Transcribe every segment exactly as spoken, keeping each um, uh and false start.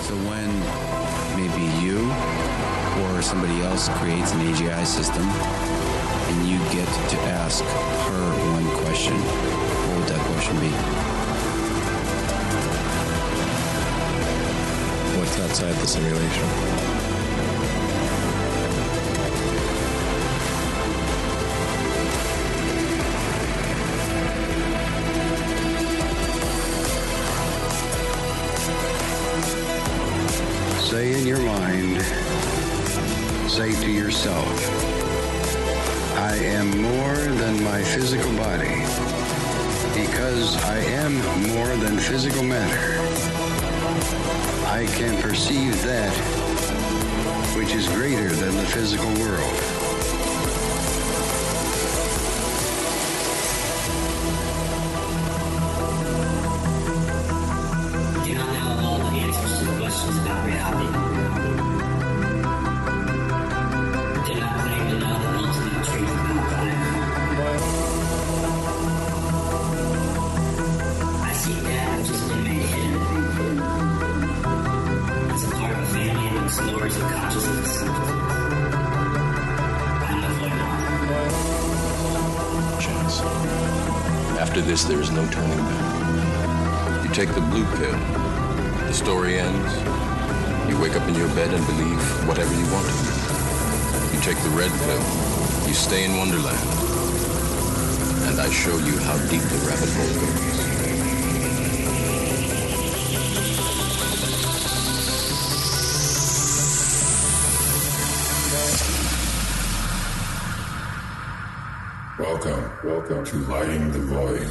So when maybe you or somebody else creates an A G I system and you get to ask her one question, what would that question be? What's outside the simulation? Say in your mind, say to yourself, I am more than my physical body, because I am more than physical matter. I can perceive that which is greater than the physical world. Do not know all the answers to the questions about reality. Do not claim to know the ultimate truth about life. I seek that which has been made hidden. As a part of a family of explorers of consciousness. I'm the void one. Chance. After this, there is no turning back. You take the blue pill. The story ends. You wake up in your bed and believe whatever you want to. You take the red pill. You stay in Wonderland. And I show you how deep the rabbit hole goes. Welcome, welcome to Lighting the Void.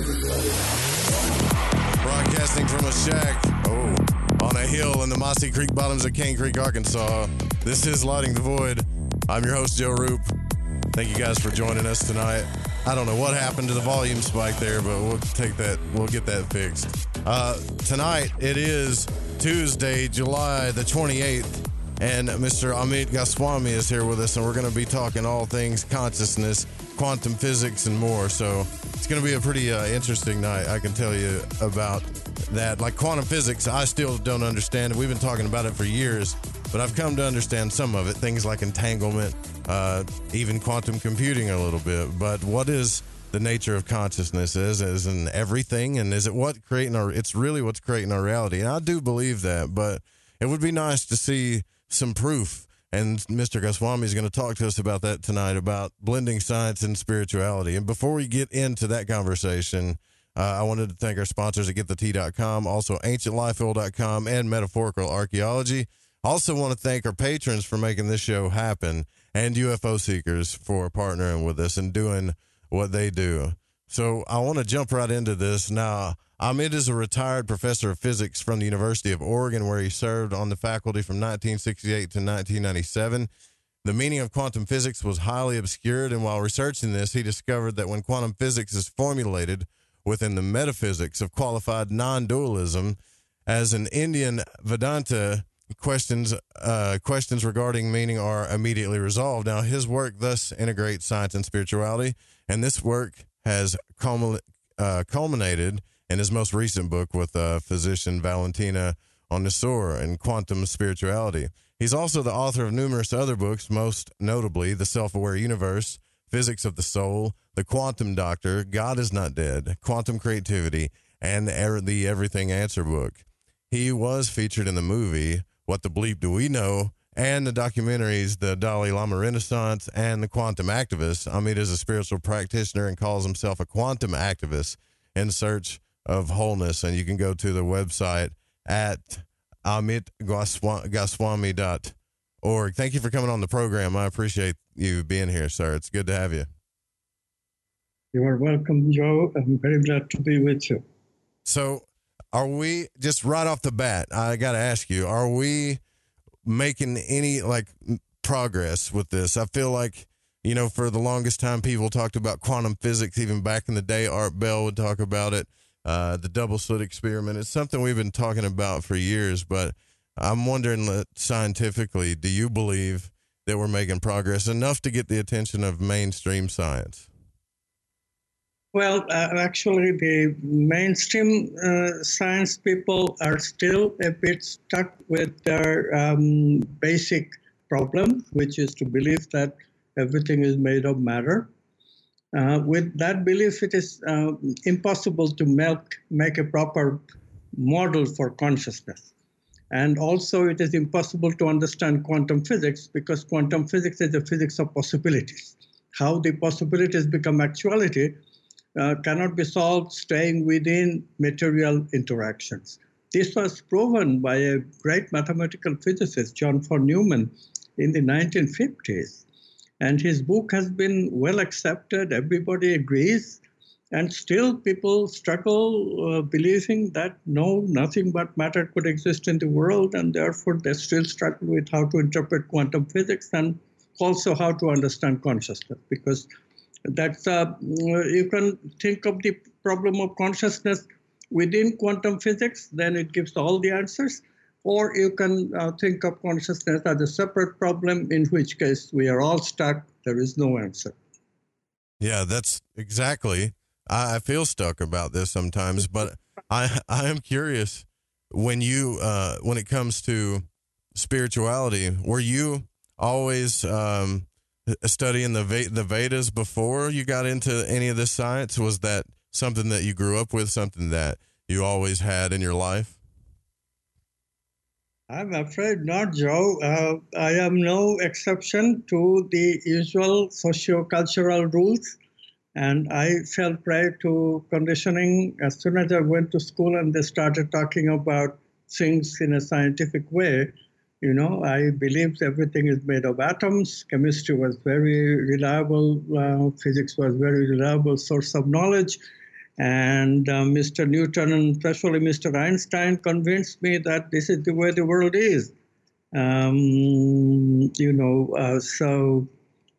Broadcasting from a shack, oh, on a hill in the Mossy Creek bottoms of Cane Creek, Arkansas. This is Lighting the Void. I'm your host, Joe Roop. Thank you guys for joining us tonight. I don't know what happened to the volume spike there, but we'll take that, we'll get that fixed. Uh, tonight, it is Tuesday, July the twenty-eighth, and Mister Amit Goswami is here with us, and we're going to be talking all things consciousness, quantum physics, and more. So it's going to be a pretty uh, interesting night, I can tell you about that. Like quantum physics, I still don't understand it. We've been talking about it for years, but I've come to understand some of it, things like entanglement, uh, even quantum computing a little bit. But what is the nature of consciousness? Is is in everything, and is it what creating our, it's really what's creating our reality. And I do believe that, but it would be nice to see some proof. And Mister Goswami is going to talk to us about that tonight, about blending science and spirituality. And before we get into that conversation, uh, I wanted to thank our sponsors at get the tea dot com, also ancient life oil dot com, and Metaphorical Archaeology. Also want to thank our patrons for making this show happen, and U F O Seekers for partnering with us and doing what they do. So I want to jump right into this. Now, Amit is a retired professor of physics from the University of Oregon, where he served on the faculty from nineteen sixty-eight to nineteen ninety-seven. The meaning of quantum physics was highly obscured, and while researching this, he discovered that when quantum physics is formulated within the metaphysics of qualified non-dualism, as an Indian Vedanta, questions uh, questions regarding meaning are immediately resolved. Now, his work thus integrates science and spirituality, and this work has culmin- uh, culminated in his most recent book with uh, physician Valentina Onasor and Quantum Spirituality. He's also the author of numerous other books, most notably The Self-Aware Universe, Physics of the Soul, The Quantum Doctor, God is Not Dead, Quantum Creativity, and the Everything Answer book. He was featured in the movie What the Bleep Do We Know, and the documentaries The Dalai Lama Renaissance and The Quantum Activist. Amit is a spiritual practitioner and calls himself a quantum activist in search of wholeness. And you can go to the website at amit goswami dot org. Thank you for coming on the program. I appreciate you being here, sir. It's good to have you. You are welcome, Joe. I'm very glad to be with you. So are we, just right off the bat, I got to ask you, are we making any like progress with this? I feel like, you know, for the longest time, people talked about quantum physics. Even back in the day, Art Bell would talk about it. Uh, the double slit experiment. It's something we've been talking about for years, but I'm wondering, uh, scientifically, do you believe that we're making progress enough to get the attention of mainstream science? Well, uh, actually, the mainstream uh, science people are still a bit stuck with their um, basic problem, which is to believe that everything is made of matter. Uh, with that belief, it is uh, impossible to make, make a proper model for consciousness. And also, it is impossible to understand quantum physics because quantum physics is the physics of possibilities. How the possibilities become actuality uh, cannot be solved staying within material interactions. This was proven by a great mathematical physicist, John von Neumann, in the nineteen fifties. And his book has been well accepted. Everybody agrees. And still people struggle uh, believing that no, nothing but matter could exist in the world. And therefore they still struggle with how to interpret quantum physics and also how to understand consciousness. Because that's uh, you can think of the problem of consciousness within quantum physics, then it gives all the answers. Or you can uh, think of consciousness as a separate problem, in which case we are all stuck. There is no answer. Yeah, that's exactly. I, I feel stuck about this sometimes, but I I am curious when you uh, when it comes to spirituality, were you always um, studying the Ve- the Vedas before you got into any of this science? Was that something that you grew up with, something that you always had in your life? I'm afraid not, Joe. Uh, I am no exception to the usual socio-cultural rules. And I fell prey to conditioning as soon as I went to school and they started talking about things in a scientific way. You know, I believed everything is made of atoms. Chemistry was very reliable. Uh, physics was very reliable source of knowledge. And uh, Mister Newton and especially Mister Einstein convinced me that this is the way the world is. Um, you know, uh, so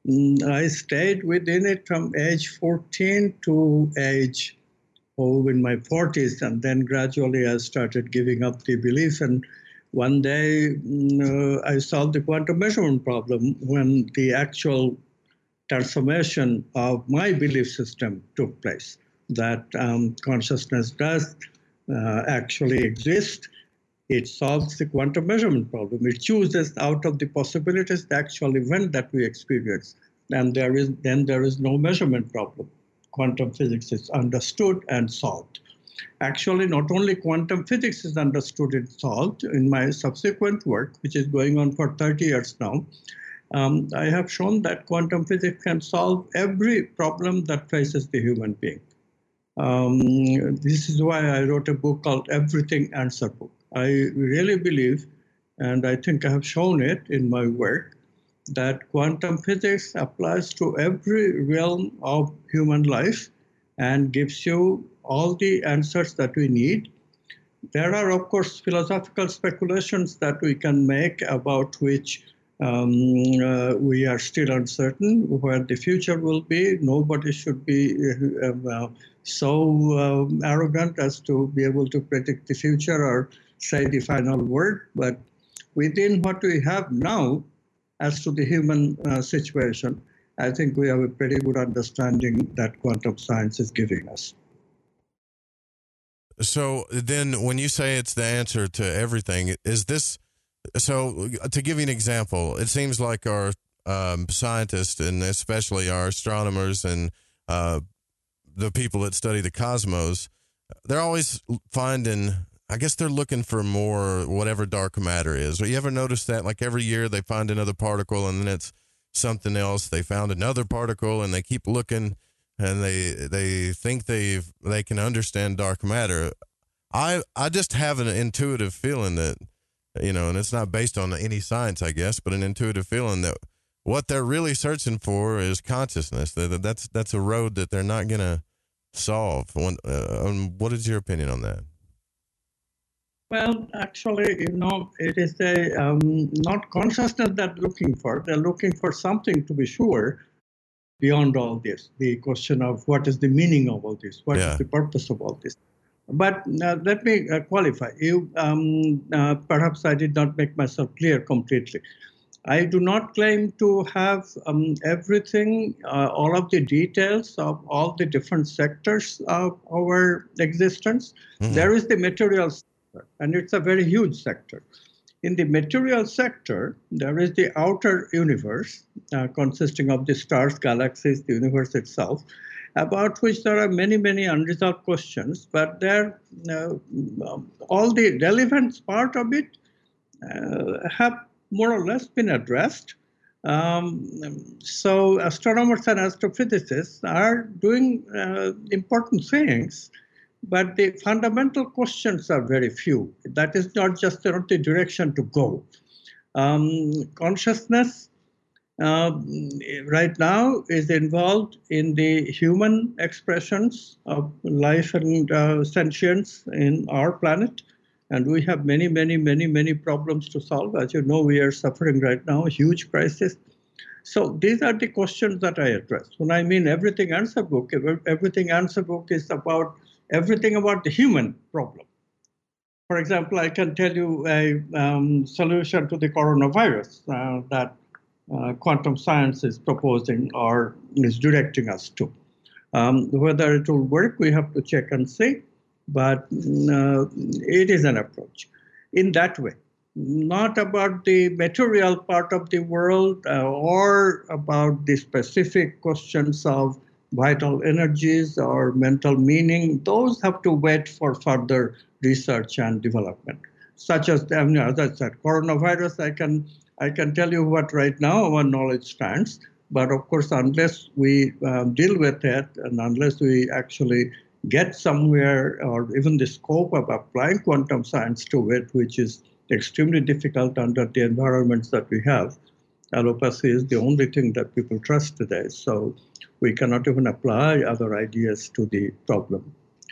I stayed within it from age fourteen to age, oh, in my forties. And then gradually I started giving up the belief. And one day uh, I solved the quantum measurement problem when the actual transformation of my belief system took place. That um, consciousness does uh, actually exist. It solves the quantum measurement problem. It chooses out of the possibilities the actual event that we experience. And there is then there is no measurement problem. Quantum physics is understood and solved. Actually, not only quantum physics is understood and solved. In my subsequent work, which is going on for thirty years now, um, I have shown that quantum physics can solve every problem that faces the human being. Um, this is why I wrote a book called Everything Answer Book. I really believe, and I think I have shown it in my work, that quantum physics applies to every realm of human life and gives you all the answers that we need. There are, of course, philosophical speculations that we can make about which um, uh, we are still uncertain where the future will be. Nobody should be uh, uh, so uh, arrogant as to be able to predict the future or say the final word. But within what we have now, as to the human uh, situation, I think we have a pretty good understanding that quantum science is giving us. So then when you say it's the answer to everything, is this, so to give you an example, it seems like our um, scientists and especially our astronomers and uh, the people that study the cosmos, they're always finding, I guess they're looking for more whatever dark matter is. You ever notice that? Like every year they find another particle and then it's something else. They found another particle and they keep looking and they they think they they can understand dark matter. I I just have an intuitive feeling that, you know, and it's not based on any science, I guess, but an intuitive feeling that what they're really searching for is consciousness. That that's that's a road that they're not going to solve. Uh, what is your opinion on that? Well, actually, you know, it is a um, not consciousness that they're looking for. They're looking for something, to be sure, beyond all this. The question of what is the meaning of all this? What yeah. is the purpose of all this? But uh, let me uh, qualify. You um, uh, perhaps I did not make myself clear completely. I do not claim to have um, everything, uh, all of the details of all the different sectors of our existence. Mm-hmm. There is the material sector, and it's a very huge sector. In the material sector, there is the outer universe, uh, consisting of the stars, galaxies, the universe itself, about which there are many, many unresolved questions, but there, uh, all the relevant part of it uh, have more or less been addressed. Um, so astronomers and astrophysicists are doing uh, important things, but the fundamental questions are very few. That is not just not the direction to go. Um, consciousness uh, right now is involved in the human expressions of life and uh, sentience in our planet. And we have many, many, many, many problems to solve. As you know, we are suffering right now a huge crisis. So these are the questions that I address. When I mean everything answer book, everything answer book is about everything about the human problem. For example, I can tell you a um, solution to the coronavirus uh, that uh, quantum science is proposing or is directing us to. Um, whether it will work, we have to check and see. But uh, it is an approach in that way, not about the material part of the world uh, or about the specific questions of vital energies or mental meaning. Those have to wait for further research and development. Such as, I mean, as I said, coronavirus, I can, I can tell you what right now our knowledge stands. But of course, unless we um, deal with it and unless we actually get somewhere, or even the scope of applying quantum science to it, which is extremely difficult under the environments that we have. Allopathy is the only thing that people trust today, so we cannot even apply other ideas to the problem.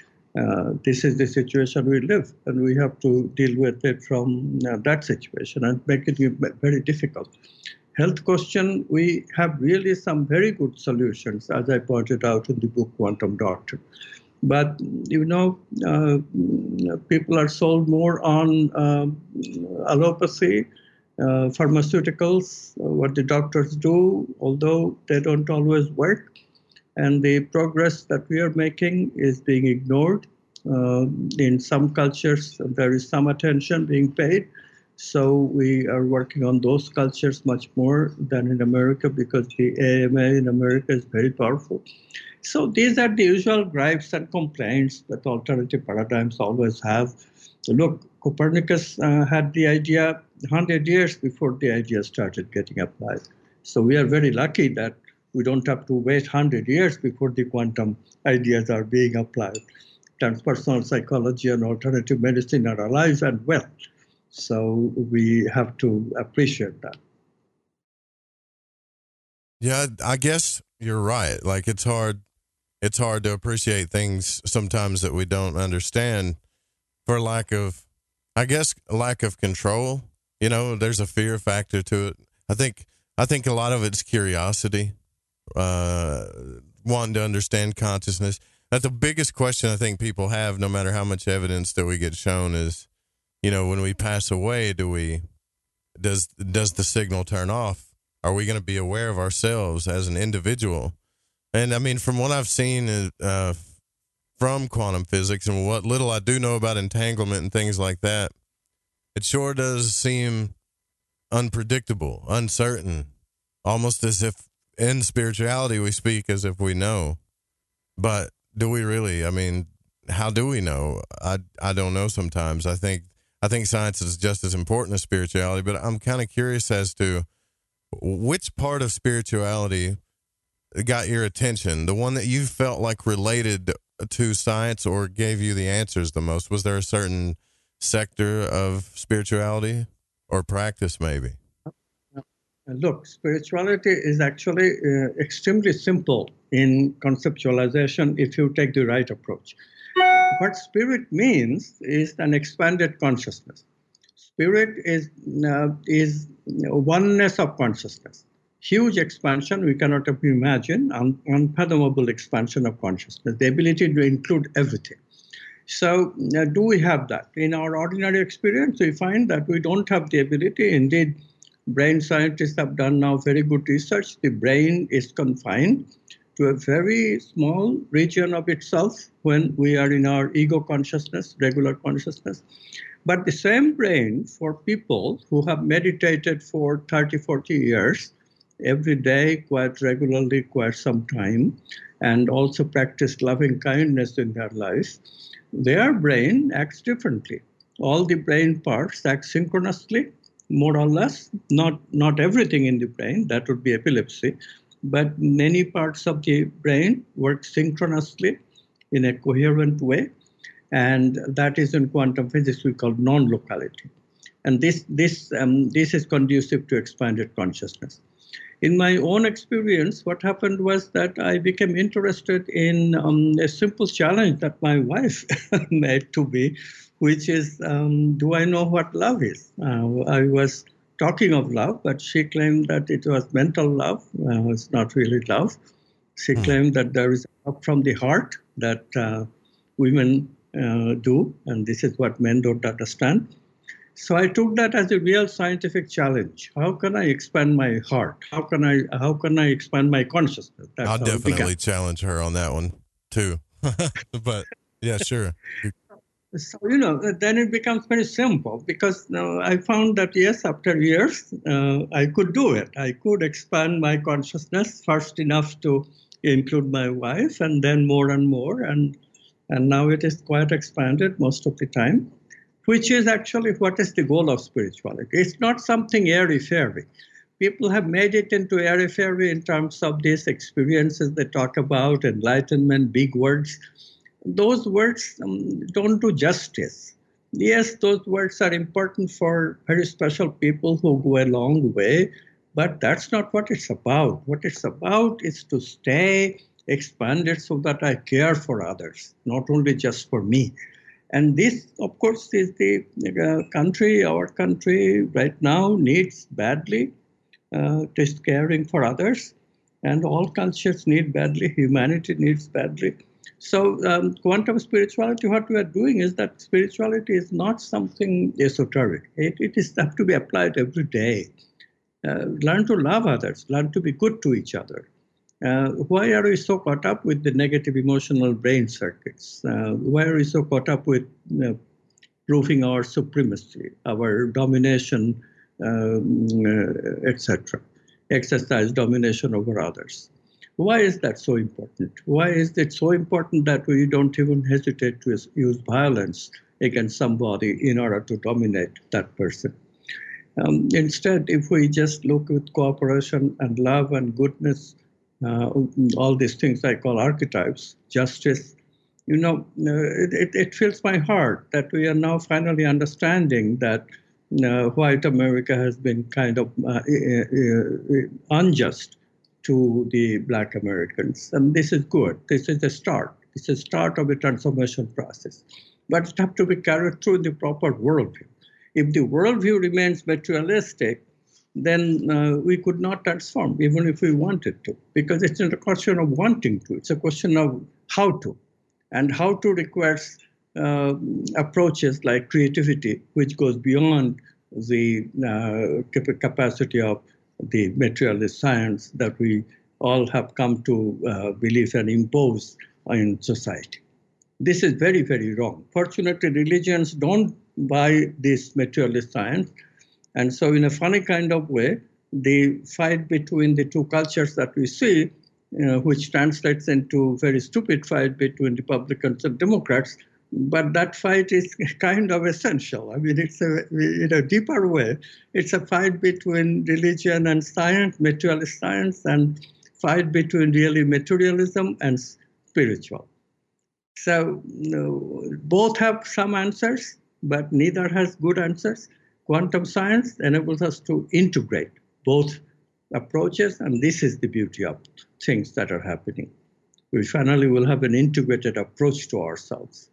Uh, this is the situation we live, and we have to deal with it from uh, that situation and make it very difficult. Health question, we have really some very good solutions, as I pointed out in the book Quantum Doctrine. But, you know, uh, people are sold more on uh, allopathy, uh, pharmaceuticals, uh, what the doctors do, although they don't always work. And the progress that we are making is being ignored. Uh, in some cultures, there is some attention being paid. So we are working on those cultures much more than in America, because the A M A in America is very powerful. So these are the usual gripes and complaints that alternative paradigms always have. Look, Copernicus uh, had the idea one hundred years before the idea started getting applied. So we are very lucky that we don't have to wait one hundred years before the quantum ideas are being applied. Transpersonal psychology and alternative medicine are alive and well. So we have to appreciate that. Yeah, I guess you're right. Like, it's hard. It's hard to appreciate things sometimes that we don't understand for lack of, I guess, lack of control. You know, there's a fear factor to it. I think, I think a lot of it's curiosity, uh, wanting to understand consciousness. That's the biggest question I think people have, no matter how much evidence that we get shown, is, you know, when we pass away, do we, does, does the signal turn off? Are we going to be aware of ourselves as an individual? And I mean, from what I've seen uh, from quantum physics and what little I do know about entanglement and things like that, it sure does seem unpredictable, uncertain, almost as if in spirituality we speak as if we know. But do we really? I mean, how do we know? I, I don't know sometimes. I think I think science is just as important as spirituality, but I'm kind of curious as to which part of spirituality got your attention, the one that you felt like related to science or gave you the answers the most. Was there a certain sector of spirituality or practice maybe? Look, spirituality is actually uh, extremely simple in conceptualization if you take the right approach. What spirit means is an expanded consciousness. Spirit is, uh, is oneness of consciousness. Huge expansion, we cannot even imagine, un- unfathomable expansion of consciousness, the ability to include everything. So uh, do we have that? In our ordinary experience, we find that we don't have the ability. Indeed, brain scientists have done now very good research. The brain is confined to a very small region of itself when we are in our ego consciousness, regular consciousness. But the same brain for people who have meditated for thirty, forty years, every day, quite regularly, quite some time, and also practiced loving kindness in their life, their brain acts differently. All the brain parts act synchronously, more or less, not, not everything in the brain, that would be epilepsy, but many parts of the brain work synchronously in a coherent way, and that is in quantum physics we call non-locality. And this, this, um, this is conducive to expanded consciousness. In my own experience, what happened was that I became interested in um, a simple challenge that my wife made to me, which is, um, do I know what love is? Uh, I was talking of love, but she claimed that it was mental love. Uh, it's not really love. She mm. claimed that there is love from the heart that uh, women uh, do, and this is what men don't understand. So I took that as a real scientific challenge. How can I expand my heart? How can I how can I expand my consciousness? That's I'll definitely challenge her on that one too. But yeah, sure. So, you know, then it becomes very simple because uh, I found that, yes, after years, uh, I could do it. I could expand my consciousness first enough to include my wife, and then more and more. And, and now it is quite expanded most of the time, which is actually what is the goal of spirituality. It's not something airy-fairy. People have made it into airy-fairy in terms of these experiences they talk about, enlightenment, big words. Those words um, don't do justice. Yes, those words are important for very special people who go a long way, but that's not what it's about. What it's about is to stay expanded so that I care for others, not only just for me. And this, of course, is the uh, country, our country right now needs badly, uh, just caring for others. And all cultures need badly, humanity needs badly. So um, quantum spirituality, what we are doing is that spirituality is not something esoteric. It, it is have to be applied every day. Uh, learn to love others, learn to be good to each other. Uh, why are we so caught up with the negative emotional brain circuits? Uh, why are we so caught up with uh, proving our supremacy, our domination, um, uh, et cetera, exercise domination over others? Why is that so important? Why is it so important that we don't even hesitate to use violence against somebody in order to dominate that person? Um, instead, if we just look with cooperation and love and goodness, uh, all these things I call archetypes, justice, you know, it, it, it fills my heart that we are now finally understanding that uh, white America has been kind of uh, uh, unjust to the Black Americans. And this is good. This is the start. It's a start of a transformation process. But it has to be carried through the proper worldview. If the worldview remains materialistic, then uh, we could not transform, even if we wanted to, because it's not a question of wanting to. It's a question of how to. And how to requires uh, approaches like creativity, which goes beyond the uh, capacity of the materialist science that we all have come to uh, believe and impose in society. This is very, very wrong. Fortunately, religions don't buy this materialist science. And so in a funny kind of way, the fight between the two cultures that we see, uh, which translates into very stupid fight between Republicans and Democrats, but that fight is kind of essential. I mean, it's a, in a deeper way, it's a fight between religion and science, materialist science, and fight between really materialism and spiritual. So you know, both have some answers, but neither has good answers. Quantum science enables us to integrate both approaches, and this is the beauty of things that are happening. We finally will have an integrated approach to ourselves.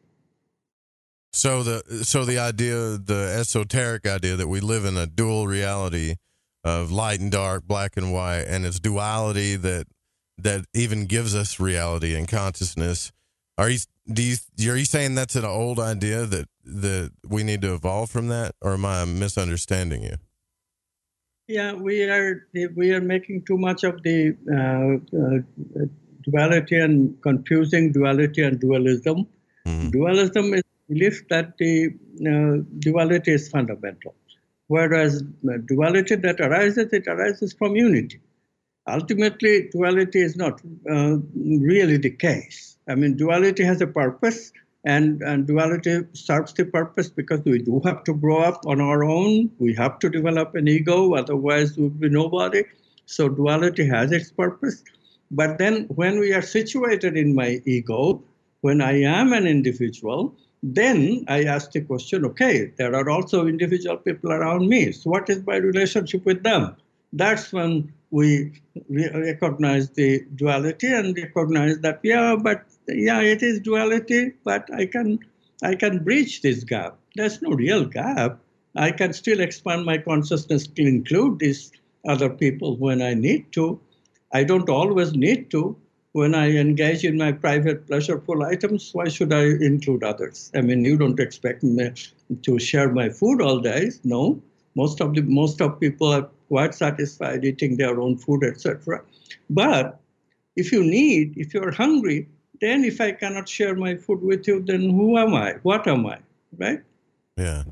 So the so the idea, the esoteric idea that we live in a dual reality of light and dark, black and white, and it's duality that that even gives us reality and consciousness. Are you do you are you saying that's an old idea that that we need to evolve from that, or am I misunderstanding you? Yeah, we are we are making too much of the uh, uh, duality and confusing duality and dualism. Mm-hmm. Dualism is belief that the uh, duality is fundamental, whereas uh, duality that arises, it arises from unity. Ultimately, duality is not uh, really the case. I mean, duality has a purpose, and, and duality serves the purpose because we do have to grow up on our own. We have to develop an ego, otherwise, we would be nobody. So, duality has its purpose. But then, when we are situated in my ego, when I am an individual, then I ask the question, okay, there are also individual people around me. So, what is my relationship with them? That's when we recognize the duality and recognize that, yeah, but yeah, it is duality, but I can I can bridge this gap. There's no real gap. I can still expand my consciousness to include these other people when I need to. I don't always need to. When I engage in my private pleasureful items, why should I include others? I mean, you don't expect me to share my food all day. No, most of the most of people are quite satisfied eating their own food, et cetera. But if you need, if you're hungry, then if I cannot share my food with you, then who am I? What am I? Right? Yeah,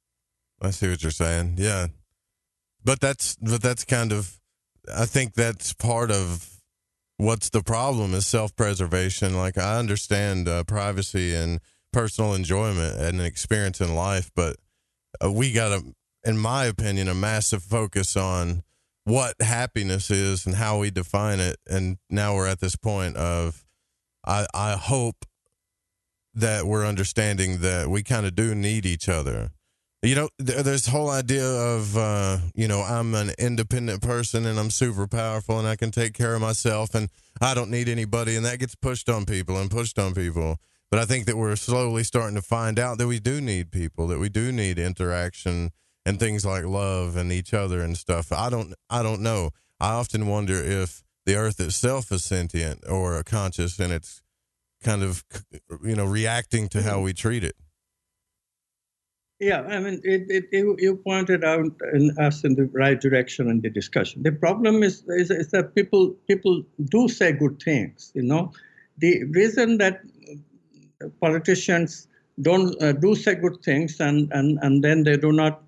I see what you're saying. Yeah, but that's but that's kind of, I think that's part of what's the problem is self-preservation. Like, I understand uh, privacy and personal enjoyment and an experience in life, but uh, we got to, in my opinion, a massive focus on what happiness is and how we define it. And now we're at this point of, I, I hope that we're understanding that we kind of do need each other. You know, th- there's the whole idea of, uh, you know, I'm an independent person and I'm super powerful and I can take care of myself and I don't need anybody. And that gets pushed on people and pushed on people. But I think that we're slowly starting to find out that we do need people, that we do need interaction and things like love and each other and stuff. I don't, I don't know. I often wonder if the earth itself is sentient or conscious and it's kind of, you know, reacting to how we treat it. Yeah, I mean, it, it, you, you pointed out in us in the right direction in the discussion. The problem is, is, is that people people do say good things. You know, the reason that politicians don't uh, do say good things and, and, and then they do not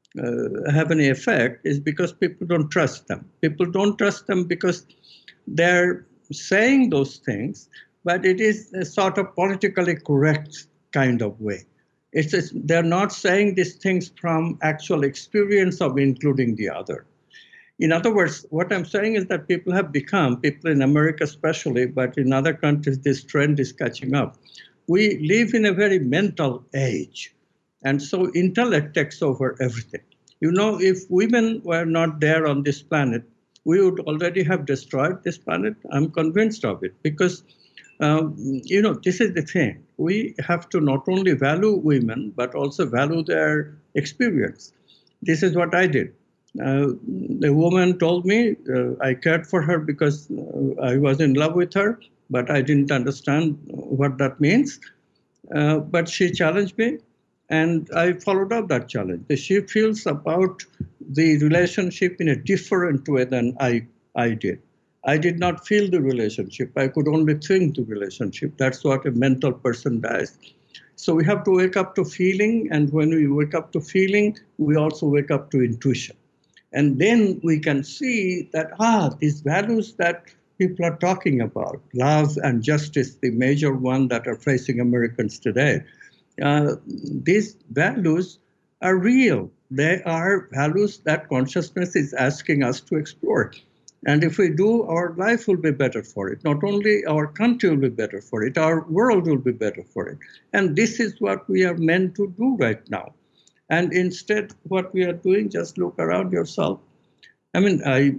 uh, have any effect is because people don't trust them. People don't trust them because they're saying those things, but it is a sort of politically correct kind of way. It's just, they're not saying these things from actual experience of including the other. In other words, what I'm saying is that people have become, people in America especially, but in other countries this trend is catching up. We live in a very mental age, and so intellect takes over everything. You know, if women were not there on this planet, we would already have destroyed this planet. I'm convinced of it because Um, you know, this is the thing. We have to not only value women, but also value their experience. This is what I did. Uh, the woman told me uh, I cared for her because uh, I was in love with her, but I didn't understand what that means. Uh, but she challenged me, and I followed up that challenge. She feels about the relationship in a different way than I, I did. I did not feel the relationship. I could only think the relationship. That's what a mental person does. So we have to wake up to feeling, and when we wake up to feeling, we also wake up to intuition. And then we can see that, ah, these values that people are talking about, love and justice, the major one that are facing Americans today, uh, these values are real. They are values that consciousness is asking us to explore. And if we do, our life will be better for it. Not only our country will be better for it, our world will be better for it. And this is what we are meant to do right now. And instead, what we are doing, just look around yourself. I mean, I,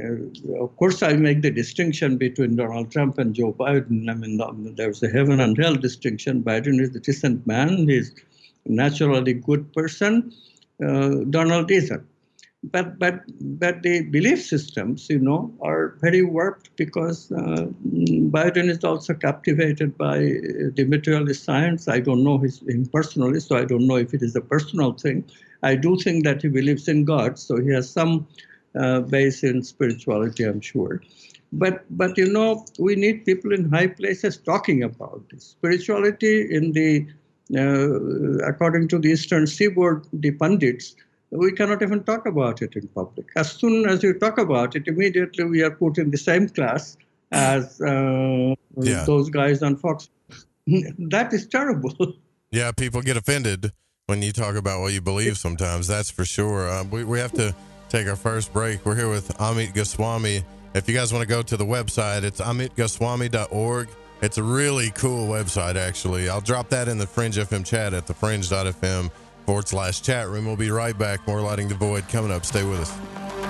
uh, of course, I make the distinction between Donald Trump and Joe Biden. I mean, there's a heaven and hell distinction. Biden is a decent man. He's a naturally good person. Uh, Donald isn't. But but but the belief systems, you know, are very warped because uh, Biden is also captivated by the materialist science. I don't know his, him personally, so I don't know if it is a personal thing. I do think that he believes in God, so he has some uh, base in spirituality, I'm sure. But, but you know, we need people in high places talking about this. Spirituality in the, uh, according to the Eastern Seaboard, the Pandits, we cannot even talk about it in public. As soon as you talk about it, immediately we are put in the same class as uh, yeah. those guys on Fox. That is terrible. Yeah, people get offended when you talk about what you believe sometimes, that's for sure. Uh, we, we have to take our first break. We're here with Amit Goswami. If you guys want to go to the website, it's amit goswami dot org. It's a really cool website, actually. I'll drop that in the Fringe F M chat at thefringe.fm forward slash chat room. We'll be right back. More Lighting the Void coming up. Stay with us.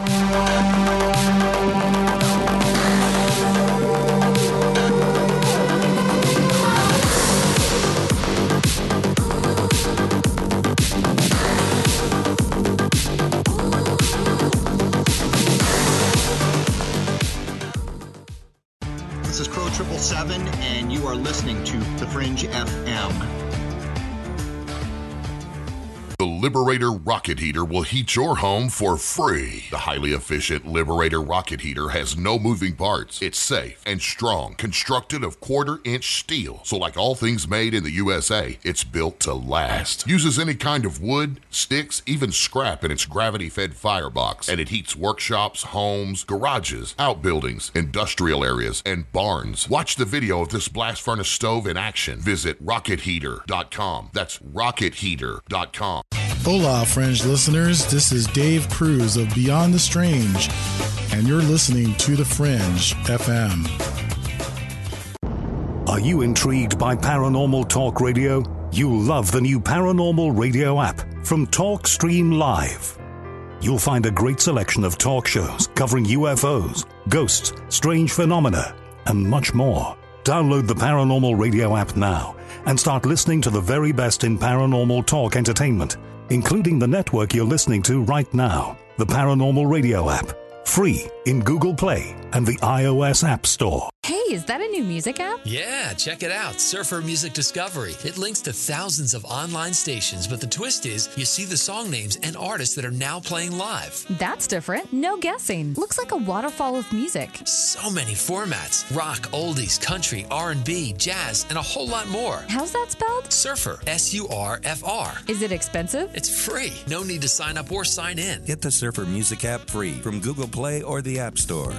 This is Crow triple seven, and you are listening to The Fringe F M. The Liberator rocket heater will heat your home for free. The highly efficient Liberator rocket heater has no moving parts. It's safe and strong, constructed of quarter-inch steel. So like all things made in the U S A, it's built to last. Uses any kind of wood, sticks, even scrap in its gravity-fed firebox. And it heats workshops, homes, garages, outbuildings, industrial areas, and barns. Watch the video of this blast furnace stove in action. Visit rocket heater dot com. That's rocket heater dot com. Hola, Fringe listeners. This is Dave Cruz of Beyond the Strange, and you're listening to The Fringe F M. Are you intrigued by Paranormal Talk Radio? You'll love the new Paranormal Radio app from TalkStream Live. You'll find a great selection of talk shows covering U F Os, ghosts, strange phenomena, and much more. Download the Paranormal Radio app now and start listening to the very best in paranormal talk entertainment, including the network you're listening to right now, the Paranormal Radio app, free in Google Play and the iOS App Store. Hey, is that a new music app? Yeah, check it out. Surfer Music Discovery. It links to thousands of online stations, but the twist is you see the song names and artists that are now playing live. That's different. No guessing. Looks like a waterfall of music. So many formats. Rock, oldies, country, R and B, jazz, and a whole lot more. How's that spelled? Surfer. S U R F R. Is it expensive? It's free. No need to sign up or sign in. Get the Surfer Music app free from Google Play or the App Store.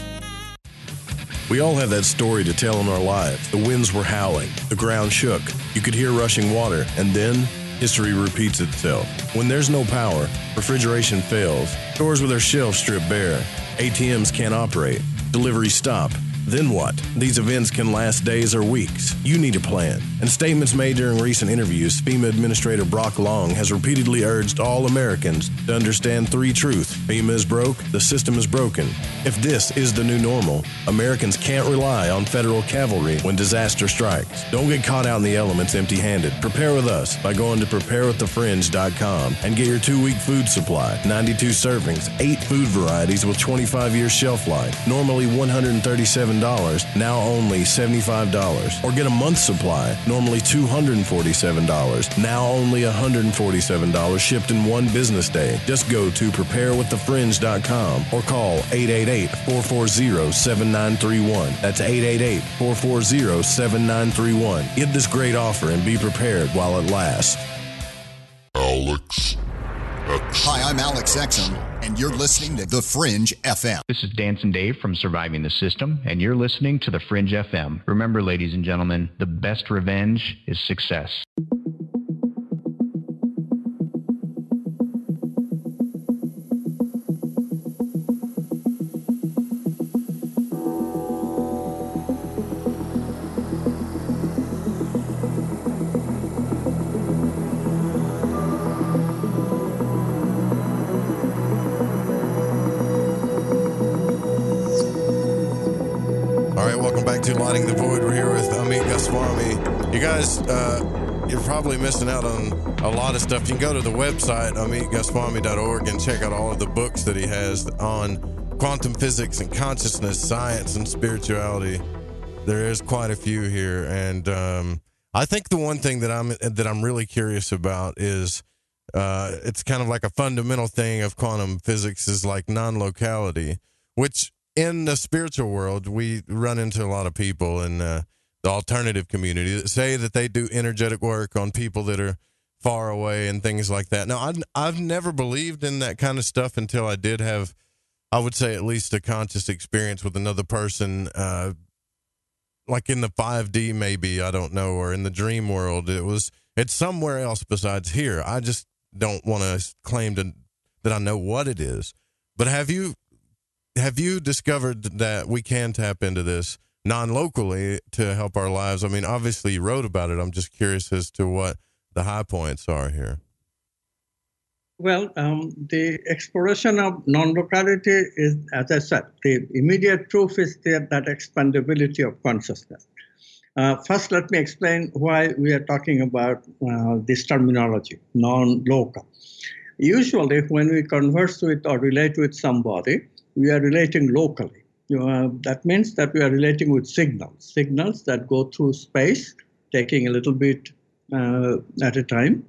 We all have that story to tell in our lives. The winds were howling, the ground shook, you could hear rushing water, and then history repeats itself. When there's no power, refrigeration fails, stores with their shelves strip bare, A T Ms can't operate, deliveries stop. Then what? These events can last days or weeks. You need a plan. In statements made during recent interviews, FEMA Administrator Brock Long has repeatedly urged all Americans to understand three truths. FEMA is broke, the system is broken. If this is the new normal, Americans can't rely on federal cavalry when disaster strikes. Don't get caught out in the elements empty-handed. Prepare with us by going to prepare with the fringe dot com and get your two-week food supply. ninety-two servings, eight food varieties with twenty-five year shelf life. Normally one hundred thirty-seven dollars, now only seventy-five dollars. Or get a month's supply, normally two hundred forty-seven dollars, now only one hundred forty-seven dollars, shipped in one business day. Just go to prepare with the fringe dot com or call eight eight eight, four four zero, seven nine three one. That's eight eight eight, four four zero, seven nine three one. Get this great offer and be prepared while it lasts. Alex X. Hi, I'm Alex Exum, and you're listening to The Fringe F M. This is Dancing Dave from Surviving the System, and you're listening to The Fringe F M. Remember, ladies and gentlemen, the best revenge is success. Lighting the Void. We're here with Amit Goswami. You guys, uh, you're probably missing out on a lot of stuff. You can go to the website, amit goswami dot org, and check out all of the books that he has on quantum physics and consciousness, science and spirituality. There is quite a few here. And um, I think the one thing that I'm that I'm really curious about is uh, it's kind of like a fundamental thing of quantum physics is like non-locality, which in the spiritual world, we run into a lot of people in uh, the alternative community that say that they do energetic work on people that are far away and things like that. Now, I've, I've never believed in that kind of stuff until I did have, I would say, at least a conscious experience with another person, uh, like in the five D maybe, I don't know, or in the dream world. It was, it's somewhere else besides here. I just don't want to claim to, that I know what it is. But have you, have you discovered that we can tap into this non-locally to help our lives? I mean, obviously you wrote about it. I'm just curious as to what the high points are here. Well, um, the exploration of non-locality is, as I said, the immediate proof is that, that expandability of consciousness. Uh, first, let me explain why we are talking about uh, this terminology, non-local. Usually, when we converse with or relate with somebody, we are relating locally. You know, that means that we are relating with signals, signals that go through space, taking a little bit uh, at a time,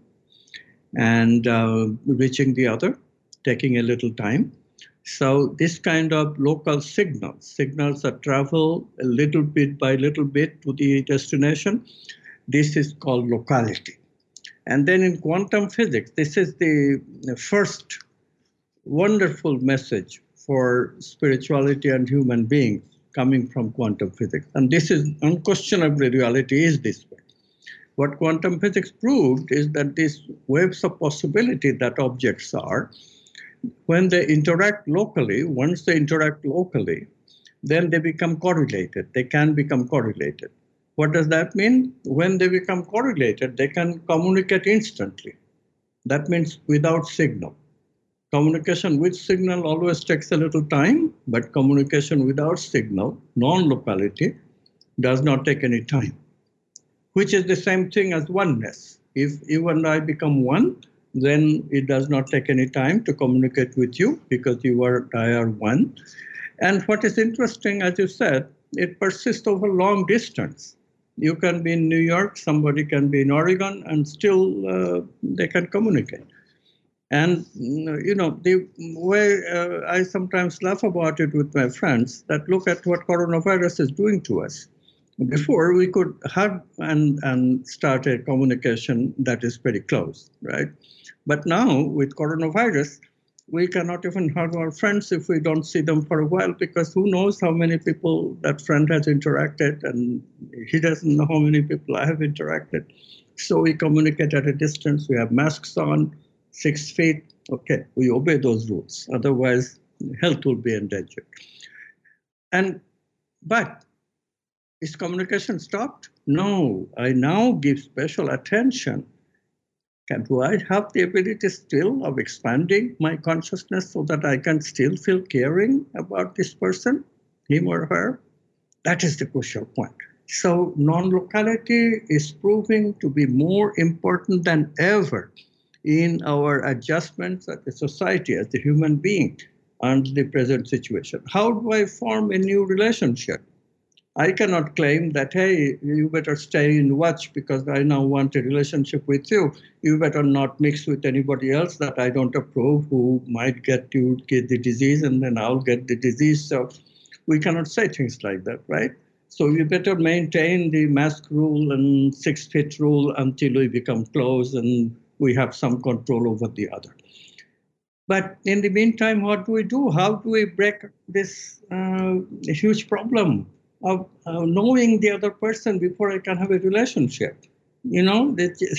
and uh, reaching the other, taking a little time. So this kind of local signals, signals that travel a little bit by little bit to the destination, this is called locality. And then in quantum physics, this is the first wonderful message for spirituality and human beings coming from quantum physics. And this is unquestionably reality is this way. What quantum physics proved is that these waves of possibility that objects are, when they interact locally, once they interact locally, then they become correlated. They can become correlated. What does that mean? When they become correlated, they can communicate instantly. That means without signal. Communication with signal always takes a little time, but communication without signal, non-locality, does not take any time, which is the same thing as oneness. If you and I become one, then it does not take any time to communicate with you because you are, I are one. And what is interesting, as you said, it persists over long distance. You can be in New York, somebody can be in Oregon, and still uh, they can communicate. And, you know, the way uh, I sometimes laugh about it with my friends, that look at what coronavirus is doing to us. Before, we could hug and, and start a communication that is very close, right? But now, with coronavirus, we cannot even hug our friends if we don't see them for a while, because who knows how many people that friend has interacted, and he doesn't know how many people I have interacted. So we communicate at a distance, we have masks on, six feet, okay, we obey those rules. Otherwise, health will be endangered. And, but, is communication stopped? No, I now give special attention. Can, do I have the ability still of expanding my consciousness so that I can still feel caring about this person, him or her? That is the crucial point. So non-locality is proving to be more important than ever in our adjustments as a society, as a human being, under the present situation. How do I form a new relationship? I cannot claim that, hey, you better stay in watch because I now want a relationship with you. You better not mix with anybody else that I don't approve who might get you get the disease and then I'll get the disease. So we cannot say things like that, right? So you better maintain the mask rule and six feet rule until we become close and we have some control over the other. But in the meantime, what do we do? How do we break this uh, huge problem of uh, knowing the other person before I can have a relationship? You know,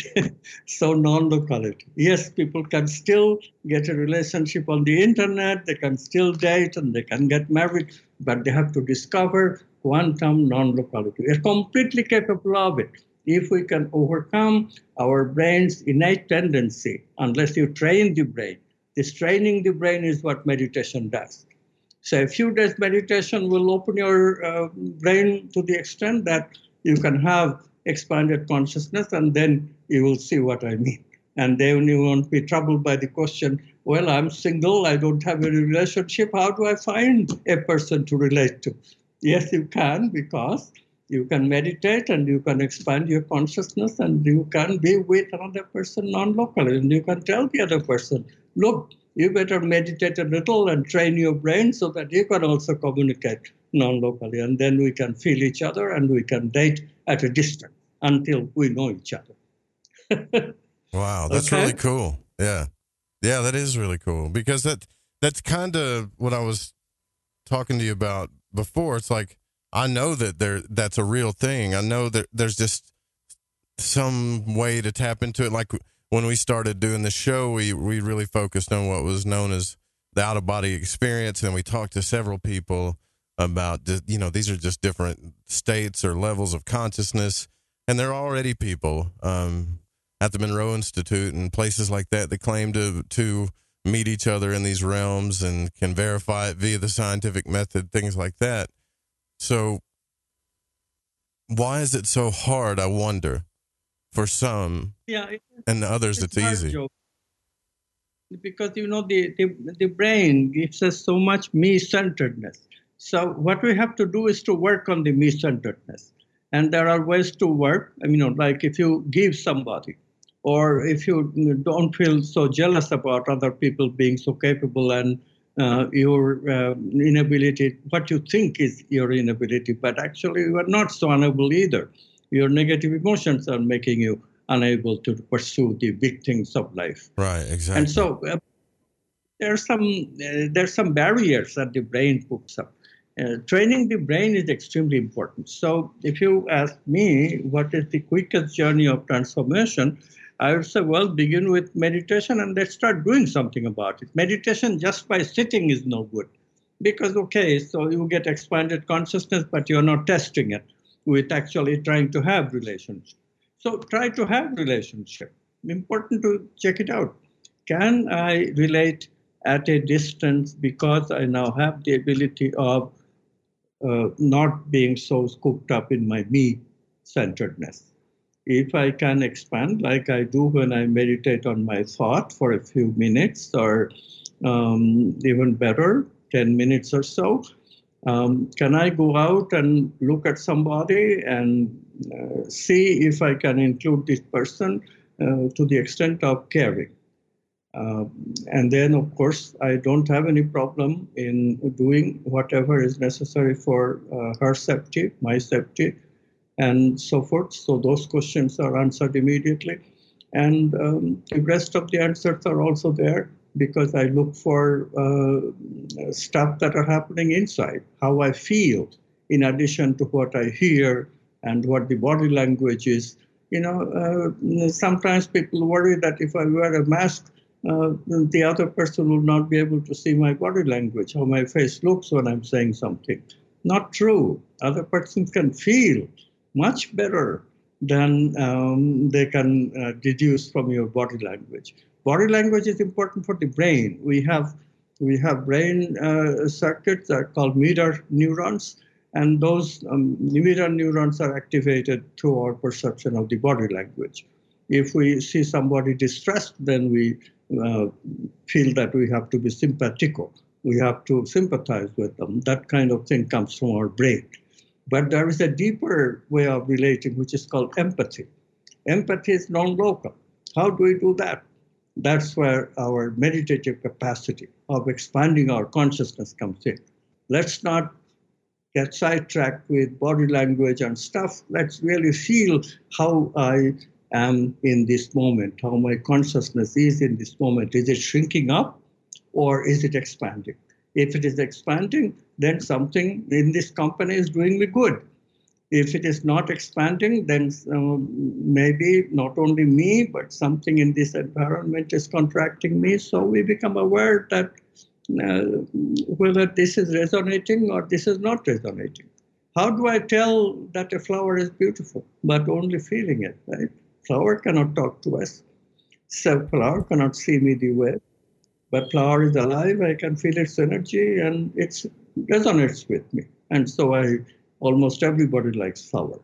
so non-locality. Yes, people can still get a relationship on the internet, they can still date and they can get married, but they have to discover quantum non-locality. We are completely capable of it if we can overcome our brain's innate tendency, unless you train the brain. This training the brain is what meditation does. So a few days meditation will open your uh, brain to the extent that you can have expanded consciousness, and then you will see what I mean. And then you won't be troubled by the question, well, I'm single, I don't have any relationship, how do I find a person to relate to? Yes, you can, because You can meditate and you can expand your consciousness and you can be with another person non-locally. And you can tell the other person, look, you better meditate a little and train your brain so that you can also communicate non-locally. And then we can feel each other and we can date at a distance until we know each other. Wow, that's okay. Really cool. Yeah. Yeah, that is really cool because that that's kind of what I was talking to you about before. It's like, I know that there that's a real thing. I know that there's just some way to tap into it. Like when we started doing the show, we, we really focused on what was known as the out-of-body experience, and we talked to several people about, you know, these are just different states or levels of consciousness, and there are already people um, at the Monroe Institute and places like that that claim to to meet each other in these realms and can verify it via the scientific method, things like that. So why is it so hard, I wonder, for some, yeah, it, and the others it's, it's easy? Job. Because, you know, the, the, the brain gives us so much me-centeredness. So what we have to do is to work on the me-centeredness. And there are ways to work, I mean, you know, like if you give somebody, or if you don't feel so jealous about other people being so capable and Uh, your uh, inability, what you think is your inability, but actually you are not so unable either. Your negative emotions are making you unable to pursue the big things of life. Right, exactly. And so uh, there are some uh, there are some barriers that the brain puts up. Uh, training the brain is extremely important. So if you ask me what is the quickest journey of transformation, I would say, well, begin with meditation and let's start doing something about it. Meditation just by sitting is no good because, okay, so you get expanded consciousness, but you're not testing it with actually trying to have relationship. So try to have relationship. Important to check it out. Can I relate at a distance because I now have the ability of uh, not being so scooped up in my me-centeredness? If I can expand like I do when I meditate on my thought for a few minutes or um, even better, ten minutes or so, um, can I go out and look at somebody and uh, see if I can include this person uh, to the extent of caring? Uh, and then, of course, I don't have any problem in doing whatever is necessary for uh, her safety, my safety, and so forth. So those questions are answered immediately. And um, the rest of the answers are also there because I look for uh, stuff that are happening inside, how I feel, in addition to what I hear and what the body language is. You know, uh, sometimes people worry that if I wear a mask, uh, the other person will not be able to see my body language, how my face looks when I'm saying something. Not true. Other persons can feel much better than um, they can uh, deduce from your body language. Body language is important for the brain. We have we have brain uh, circuits that are called mirror neurons, and those um, mirror neurons are activated through our perception of the body language. If we see somebody distressed, then we uh, feel that we have to be sympathico. We have to sympathize with them. That kind of thing comes from our brain. But there is a deeper way of relating, which is called empathy. Empathy is non-local. How do we do that? That's where our meditative capacity of expanding our consciousness comes in. Let's not get sidetracked with body language and stuff. Let's really feel how I am in this moment, how my consciousness is in this moment. Is it shrinking up or is it expanding? If it is expanding, then something in this company is doing me good. If it is not expanding, then um, maybe not only me, but something in this environment is contracting me. So we become aware that uh, whether this is resonating or this is not resonating. How do I tell that a flower is beautiful, but only feeling it, right? Flower cannot talk to us. So flower cannot see me the way. But flower is alive, I can feel its energy and it resonates with me. And so I, almost everybody likes flower,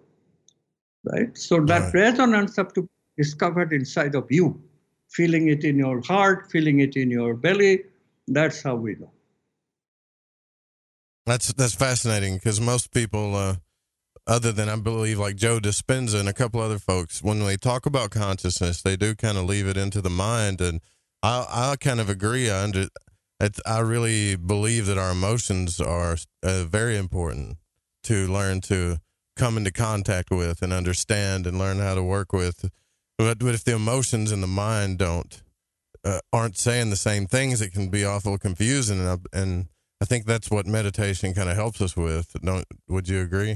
right? So that right. resonance has to be discovered inside of you, feeling it in your heart, feeling it in your belly. That's how we know. That's that's fascinating because most people uh, other than I believe like Joe Dispenza and a couple other folks, when they talk about consciousness, they do kind of leave it into the mind. And I, I kind of agree. I under, I really believe that our emotions are uh, very important to learn to come into contact with and understand and learn how to work with. But, but if the emotions in the mind don't, uh, aren't saying the same things, it can be awful confusing. And, and I think that's what meditation kind of helps us with. Don't, would you agree?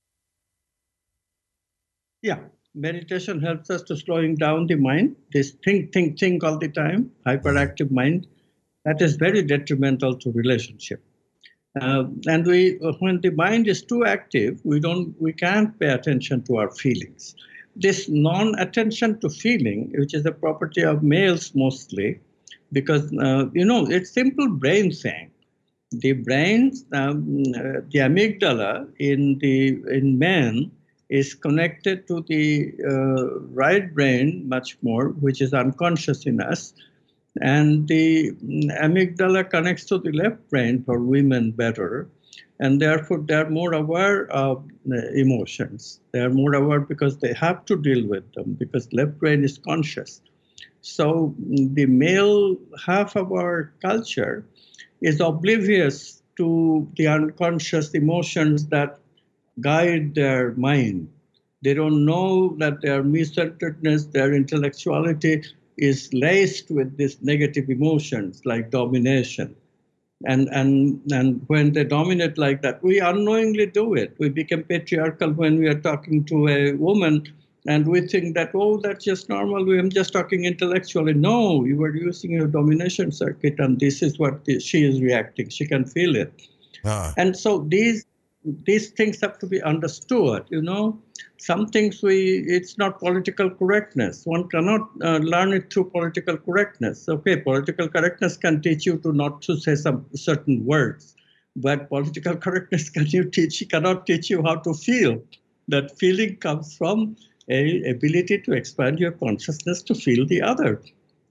Yeah. Meditation helps us to slowing down the mind, this think, think, think all the time, hyperactive mind. That is very detrimental to relationship. Uh, and we, when the mind is too active, we don't, we can't pay attention to our feelings. This non-attention to feeling, which is a property of males mostly, because uh, you know it's simple brain thing. The brain, um, uh, the amygdala in the in men is connected to the uh, right brain much more, which is unconscious in us. And the amygdala connects to the left brain for women better. And therefore, they're more aware of emotions. They're more aware because they have to deal with them, because left brain is conscious. So the male half of our culture is oblivious to the unconscious emotions that guide their mind. They don't know that their me-centeredness, their intellectuality is laced with these negative emotions like domination. And, and, and when they dominate like that, we unknowingly do it. We become patriarchal when we are talking to a woman and we think that, oh, that's just normal. I'm just talking intellectually. No, you are using your domination circuit and this is what the, she is reacting. She can feel it. Ah. And so these these things have to be understood, you know. Some things we, it's not political correctness. One cannot uh, learn it through political correctness. Okay, political correctness can teach you to not to say some certain words, but political correctness can you teach, cannot teach you how to feel. That feeling comes from a ability to expand your consciousness to feel the other.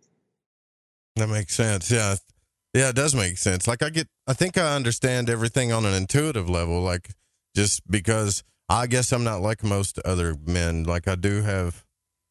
That makes sense, yeah. Yeah, it does make sense. Like I get, I think I understand everything on an intuitive level, like just because I guess I'm not like most other men. Like I do have,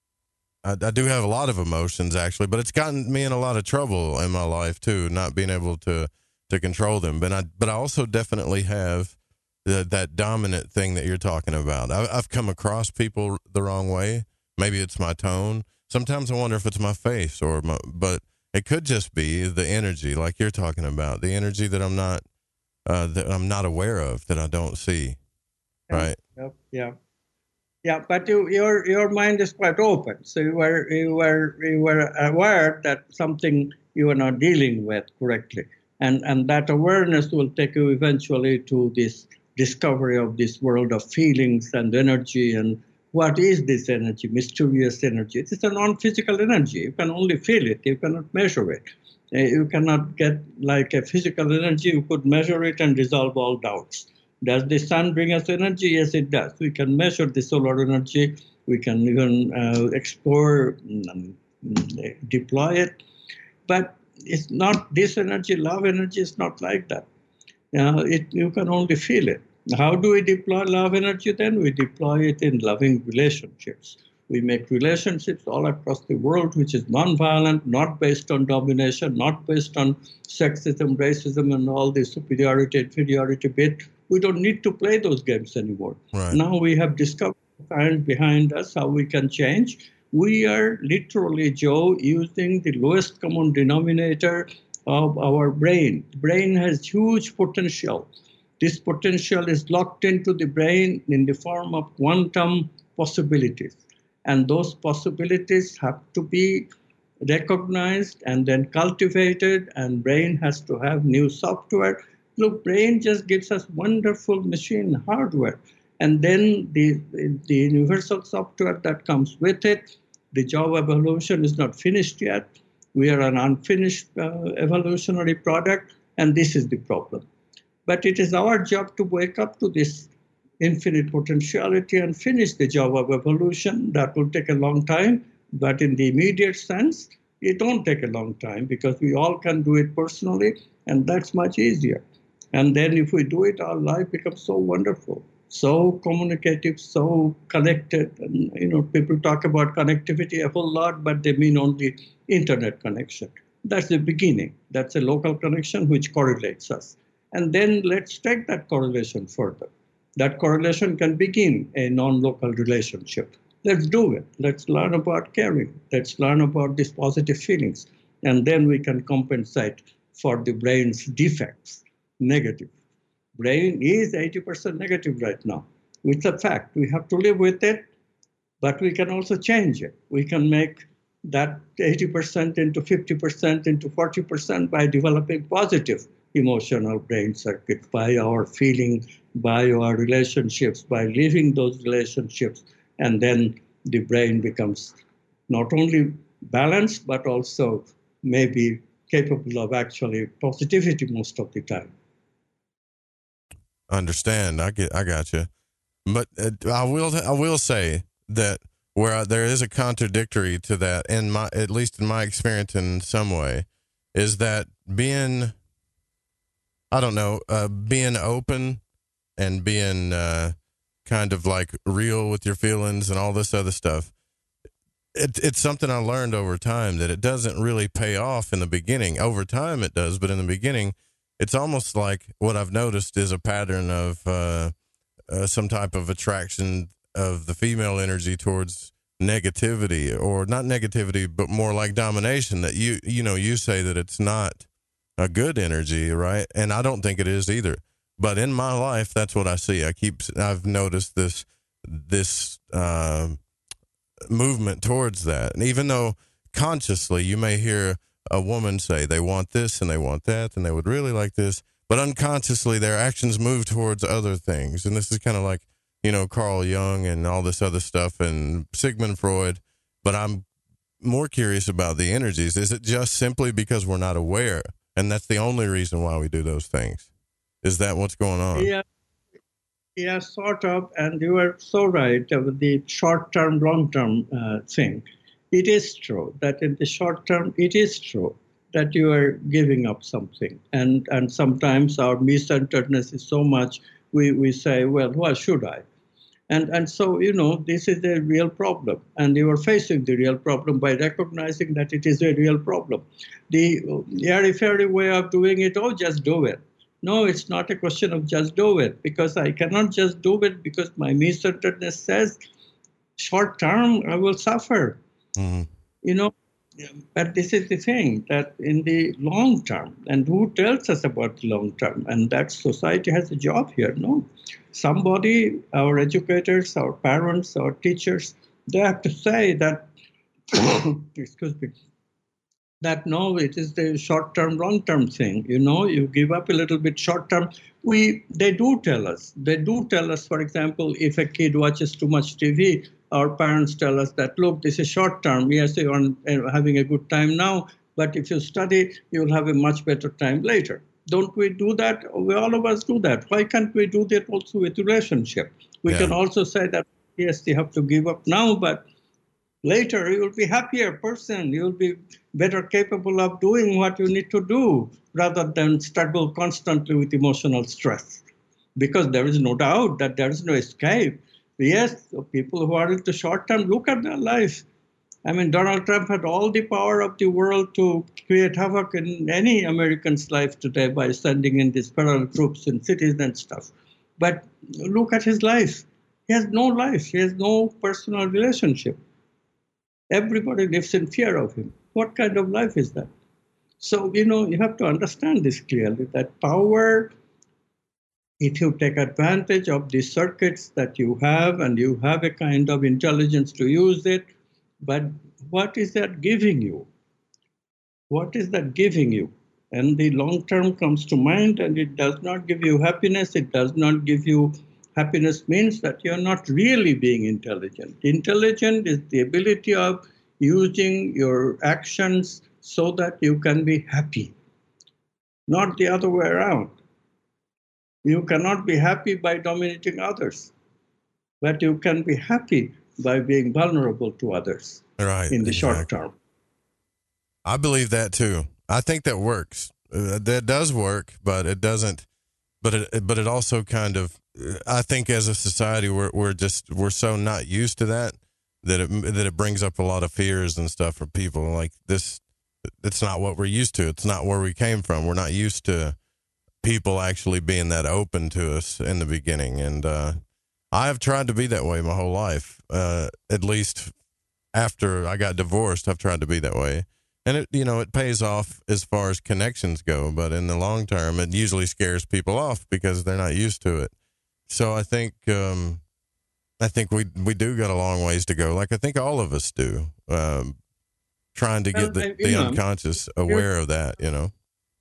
I, I do have a lot of emotions actually, but it's gotten me in a lot of trouble in my life too, not being able to, to control them. But I, but I also definitely have the, that dominant thing that you're talking about. I, I've come across people the wrong way. Maybe it's my tone. Sometimes I wonder if it's my face or my, but it could just be the energy, like you're talking about, the energy that I'm not, uh, that I'm not aware of, that I don't see, yeah, right? Yeah, yeah, yeah. But you, your your mind is quite open, so you were you were you were aware that something you are not dealing with correctly, and and that awareness will take you eventually to this discovery of this world of feelings and energy and. What is this energy, mysterious energy? It is a non-physical energy. You can only feel it. You cannot measure it. Uh, you cannot get like a physical energy. You could measure it and resolve all doubts. Does the sun bring us energy? Yes, it does. We can measure the solar energy. We can even uh, explore, and deploy it. But it's not this energy. Love energy is not like that. Uh, it, you can only feel it. How do we deploy love energy then? We deploy it in loving relationships. We make relationships all across the world, which is nonviolent, not based on domination, not based on sexism, racism, and all the superiority, inferiority bit. We don't need to play those games anymore. Right. Now we have discovered science behind us, how we can change. We are literally, Joe, using the lowest common denominator of our brain. Brain has huge potential. This potential is locked into the brain in the form of quantum possibilities. And those possibilities have to be recognized and then cultivated, and brain has to have new software. Look, brain just gives us wonderful machine hardware. And then the, the universal software that comes with it, the job of evolution is not finished yet. We are an unfinished uh, evolutionary product, and this is the problem. But it is our job to wake up to this infinite potentiality and finish the job of evolution. That will take a long time, but in the immediate sense, it don't take a long time because we all can do it personally, and that's much easier. And then if we do it, our life becomes so wonderful. so communicative, so connected. And, you know, people talk about connectivity a whole lot, but they mean only internet connection. That's the beginning. That's a local connection which correlates us. And then let's take that correlation further. That correlation can begin a non-local relationship. Let's do it. Let's learn about caring. Let's learn about these positive feelings. And then we can compensate for the brain's defects, negative. Brain is eighty percent negative right now. It's a fact. We have to live with it, but we can also change it. We can make that eighty percent into fifty percent into forty percent by developing positive emotional brain circuits, by our feeling, by our relationships, by living those relationships. And then the brain becomes not only balanced, but also maybe capable of actually positivity most of the time. Understand. I get, I got you. But uh, I will, I will say that where there is a contradictory to that, in my, at least in my experience in some way, is that being, I don't know, uh, being open and being uh, kind of like real with your feelings and all this other stuff. It, it's something I learned over time that it doesn't really pay off in the beginning. Over time it does, but in the beginning, it's almost like what I've noticed is a pattern of uh, uh, some type of attraction of the female energy towards negativity, or not negativity, but more like domination. That you, you know, you say that it's not a good energy, right? And I don't think it is either. But in my life, that's what I see. I keep, I've noticed this, this uh, movement towards that. And even though consciously you may hear a woman say they want this and they want that and they would really like this, but unconsciously their actions move towards other things. And this is kind of like, you know, Carl Jung and all this other stuff and Sigmund Freud. But I'm more curious about the energies. Is it just simply because we're not aware? And that's the only reason why we do those things. Is that what's going on? Yeah, yeah, sort of. And you are so right about the short-term, long-term uh, thing. It is true that in the short term, it is true that you are giving up something. And and sometimes our miscenteredness is so much, we, we say, well, why should I? And and so, you know, this is a real problem. And you are facing the real problem by recognizing that it is a real problem. The airy-fairy way of doing it, oh, just do it. No, it's not a question of just do it, because I cannot just do it because my miscenteredness says short term, I will suffer. Mm-hmm. You know, but this is the thing, that in the long term, and who tells us about the long term? And that society has a job here, no? Somebody, our educators, our parents, our teachers, they have to say that, excuse me, that no, it is the short-term, long-term thing. You know, you give up a little bit short-term. We, they do tell us, they do tell us, for example, if a kid watches too much T V, our parents tell us that, look, this is short-term. Yes, you are having a good time now, but if you study, you'll have a much better time later. Don't we do that? We, all of us do that. Why can't we do that also with relationship? We yeah. can also say that, yes, you have to give up now, but later you will be happier person. You will be better capable of doing what you need to do rather than struggle constantly with emotional stress. Because there is no doubt that there is no escape. Yes, people who are into short term, look at their life. I mean, Donald Trump had all the power of the world to create havoc in any American's life today by sending in these federal troops in cities and stuff. But look at his life. He has no life. He has no personal relationship. Everybody lives in fear of him. What kind of life is that? So, you know, you have to understand this clearly, that power, if you take advantage of the circuits that you have and you have a kind of intelligence to use it, but what is that giving you? What is that giving you? And the long term comes to mind, and it does not give you happiness. It does not give you happiness means that you're not really being intelligent. Intelligent is the ability of using your actions so that you can be happy, not the other way around. You cannot be happy by dominating others, but you can be happy by being vulnerable to others right, in the exactly. short term. I believe that too. I think that works. Uh, that does work, but it doesn't but it but it also kind of, I think as a society we're we're just we're so not used to that that it that it brings up a lot of fears and stuff for people. Like this, it's not what we're used to. It's not where we came from. We're not used to people actually being that open to us in the beginning. And uh, I have tried to be that way my whole life. Uh, at least after I got divorced, I've tried to be that way. And it, you know, it pays off as far as connections go, but in the long term, it usually scares people off because they're not used to it. So I think, um, I think we we do got a long ways to go. Like I think all of us do, um, trying to get the, the unconscious aware of that, you know.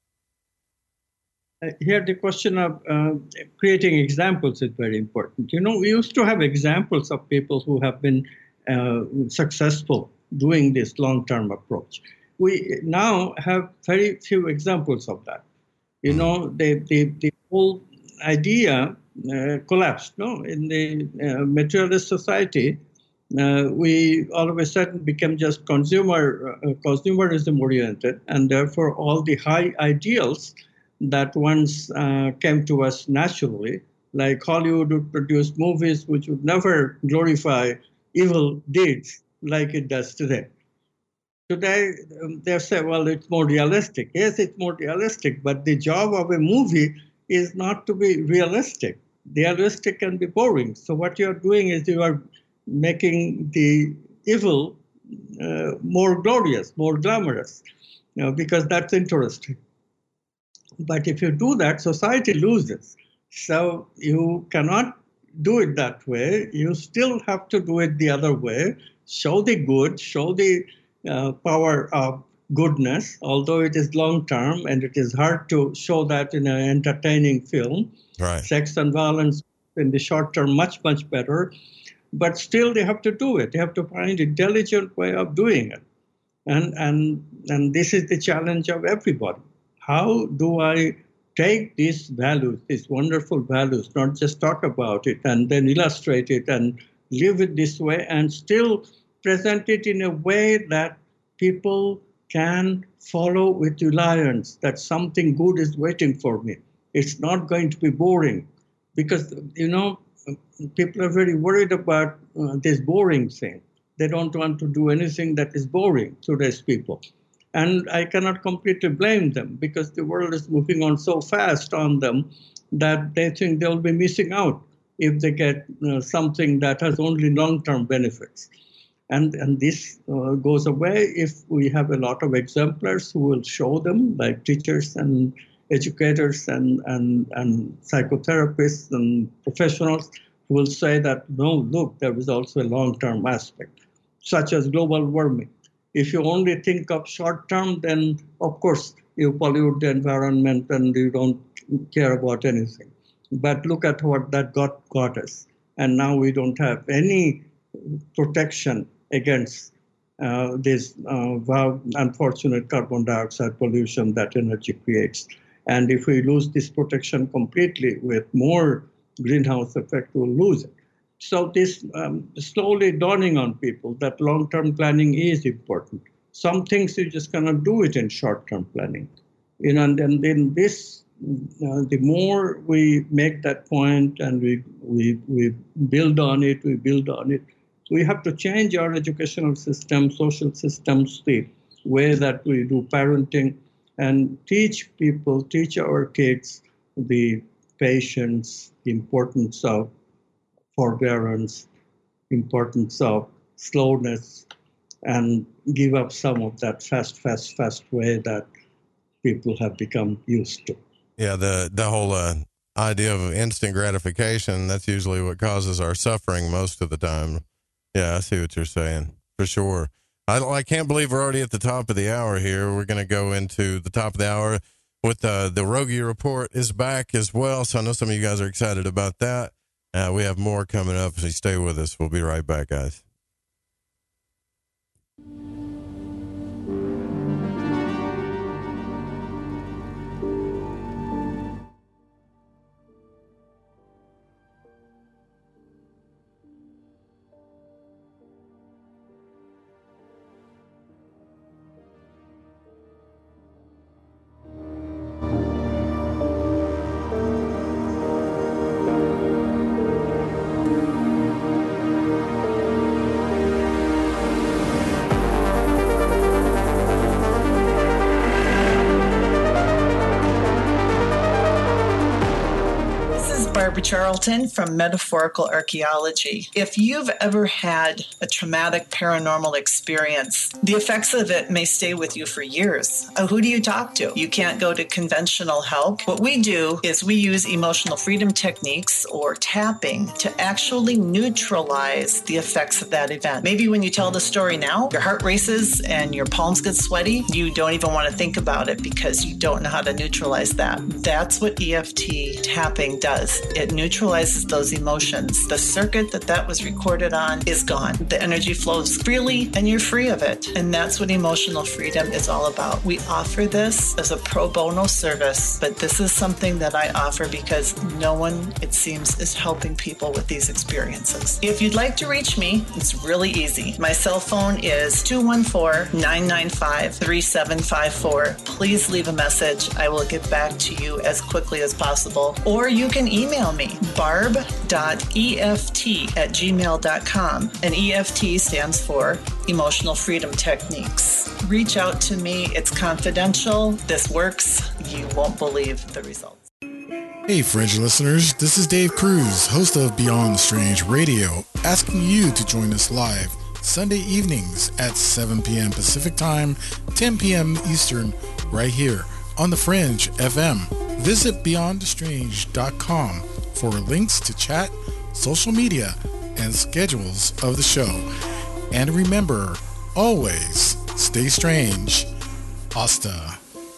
Here, the question of uh, creating examples is very important. You know, we used to have examples of people who have been uh, successful doing this long-term approach. We now have very few examples of that. You know, the, the, the whole idea uh, collapsed. No, in the uh, materialist society, uh, we all of a sudden became just consumer uh, consumerism oriented, and therefore all the high ideals that once uh, came to us naturally, like Hollywood would produce movies which would never glorify evil deeds like it does today. Today, um, they say, well, it's more realistic. Yes, it's more realistic, but the job of a movie is not to be realistic. Realistic can be boring. So what you're doing is you are making the evil uh, more glorious, more glamorous, you know, because that's interesting. But if you do that, society loses. So you cannot do it that way. You still have to do it the other way. Show the good, show the uh, power of goodness, although it is long-term and it is hard to show that in an entertaining film. Right. Sex and violence in the short term, much, much better. But still they have to do it. They have to find an intelligent way of doing it. And, and, and this is the challenge of everybody. How do I take these values, these wonderful values, not just talk about it and then illustrate it and live it this way and still present it in a way that people can follow with reliance that something good is waiting for me. It's not going to be boring because, you know, people are very worried about uh, this boring thing. They don't want to do anything that is boring, today's people. And I cannot completely blame them because the world is moving on so fast on them that they think they'll be missing out if they get uh, something that has only long-term benefits. And, and this uh, goes away if we have a lot of exemplars who will show them, like teachers and educators and, and, and psychotherapists and professionals who will say that, no, look, there is also a long-term aspect, such as global warming. If you only think of short term, then of course you pollute the environment and you don't care about anything. But look at what that got, got us. And now we don't have any protection against uh, this uh, unfortunate carbon dioxide pollution that energy creates. And if we lose this protection completely with more greenhouse effect, we'll lose it. So this um, slowly dawning on people that long-term planning is important. Some things you just cannot do it in short-term planning. You know, and then, then this, uh, the more we make that point and we, we, we build on it, we build on it, we have to change our educational system, social systems, the way that we do parenting, and teach people, teach our kids the patience, the importance of forbearance, importance of slowness, and give up some of that fast, fast, fast way that people have become used to. Yeah, the, the whole uh, idea of instant gratification, that's usually what causes our suffering most of the time. Yeah, I see what you're saying, for sure. I, I can't believe we're already at the top of the hour here. We're going to go into the top of the hour with uh, the Rogie Report is back as well, so I know some of you guys are excited about that. Uh, we have more coming up, so stay with us. We'll be right back, guys. Barbara Charlton from Metaphorical Archaeology. If you've ever had a traumatic paranormal experience, the effects of it may stay with you for years. Uh, who do you talk to? You can't go to conventional help. What we do is we use emotional freedom techniques or tapping to actually neutralize the effects of that event. Maybe when you tell the story now, your heart races and your palms get sweaty. You don't even want to think about it because you don't know how to neutralize that. That's what E F T tapping does. It neutralizes those emotions. The circuit that that was recorded on is gone. The energy flows freely and you're free of it. And that's what emotional freedom is all about. We offer this as a pro bono service, but this is something that I offer because no one, it seems, is helping people with these experiences. If you'd like to reach me, it's really easy. My cell phone is two one four, nine nine five, three seven five four. Please leave a message. I will get back to you as quickly as possible. Or you can email me, barb dot E F T at gmail dot com. And E F T stands for Emotional Freedom Techniques. Reach out to me. It's confidential. This works. You won't believe the results. Hey, Fringe listeners. This is Dave Cruz, host of Beyond the Strange Radio, asking you to join us live Sunday evenings at seven p.m. Pacific Time, ten p.m. Eastern, right here on the Fringe F M. Visit beyond the strange dot com for links to chat, social media, and schedules of the show. And remember, always stay strange. Hasta.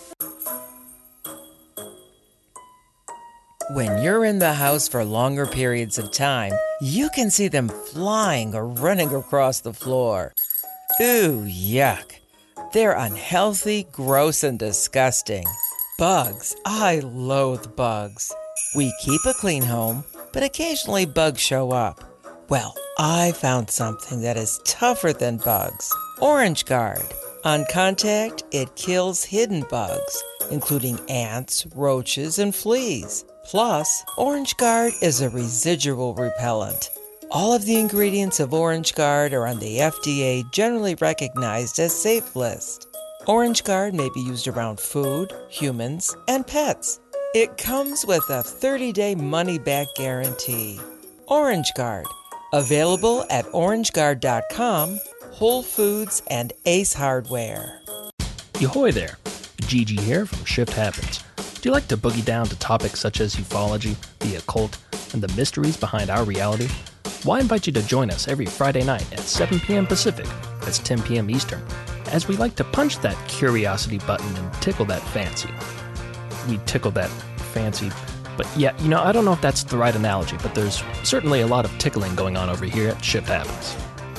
When you're in the house for longer periods of time, you can see them flying or running across the floor. Ooh, yuck. They're unhealthy, gross, and disgusting. Bugs. I loathe bugs. We keep a clean home, but occasionally bugs show up. Well, I found something that is tougher than bugs. Orange Guard. On contact, it kills hidden bugs, including ants, roaches, and fleas. Plus, Orange Guard is a residual repellent. All of the ingredients of Orange Guard are on the F D A generally recognized as safe list. Orange Guard may be used around food, humans, and pets. It comes with a thirty-day money-back guarantee. Orange Guard, available at orange guard dot com, Whole Foods, and Ace Hardware. Yohoy there, Gigi here from Shift Happens. Do you like to boogie down to topics such as ufology, the occult, and the mysteries behind our reality? Why invite you to join us every Friday night at seven p.m. Pacific, that's ten p.m. Eastern, as we like to punch that curiosity button and tickle that fancy. We tickle that fancy, but yeah, you know, I don't know if that's the right analogy, but there's certainly a lot of tickling going on over here at Shift Happens.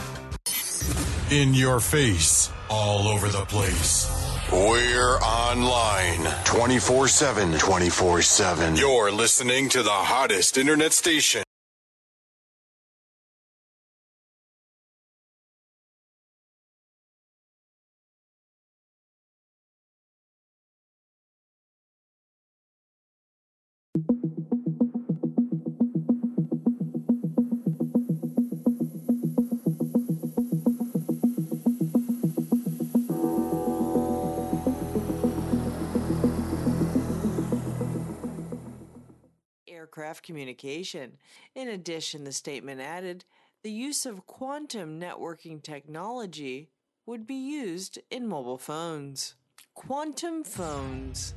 In your face, all over the place. We're online twenty-four seven. twenty-four seven. You're listening to the hottest internet station. Aircraft communication. In addition, the statement added, the use of quantum networking technology would be used in mobile phones. Quantum phones.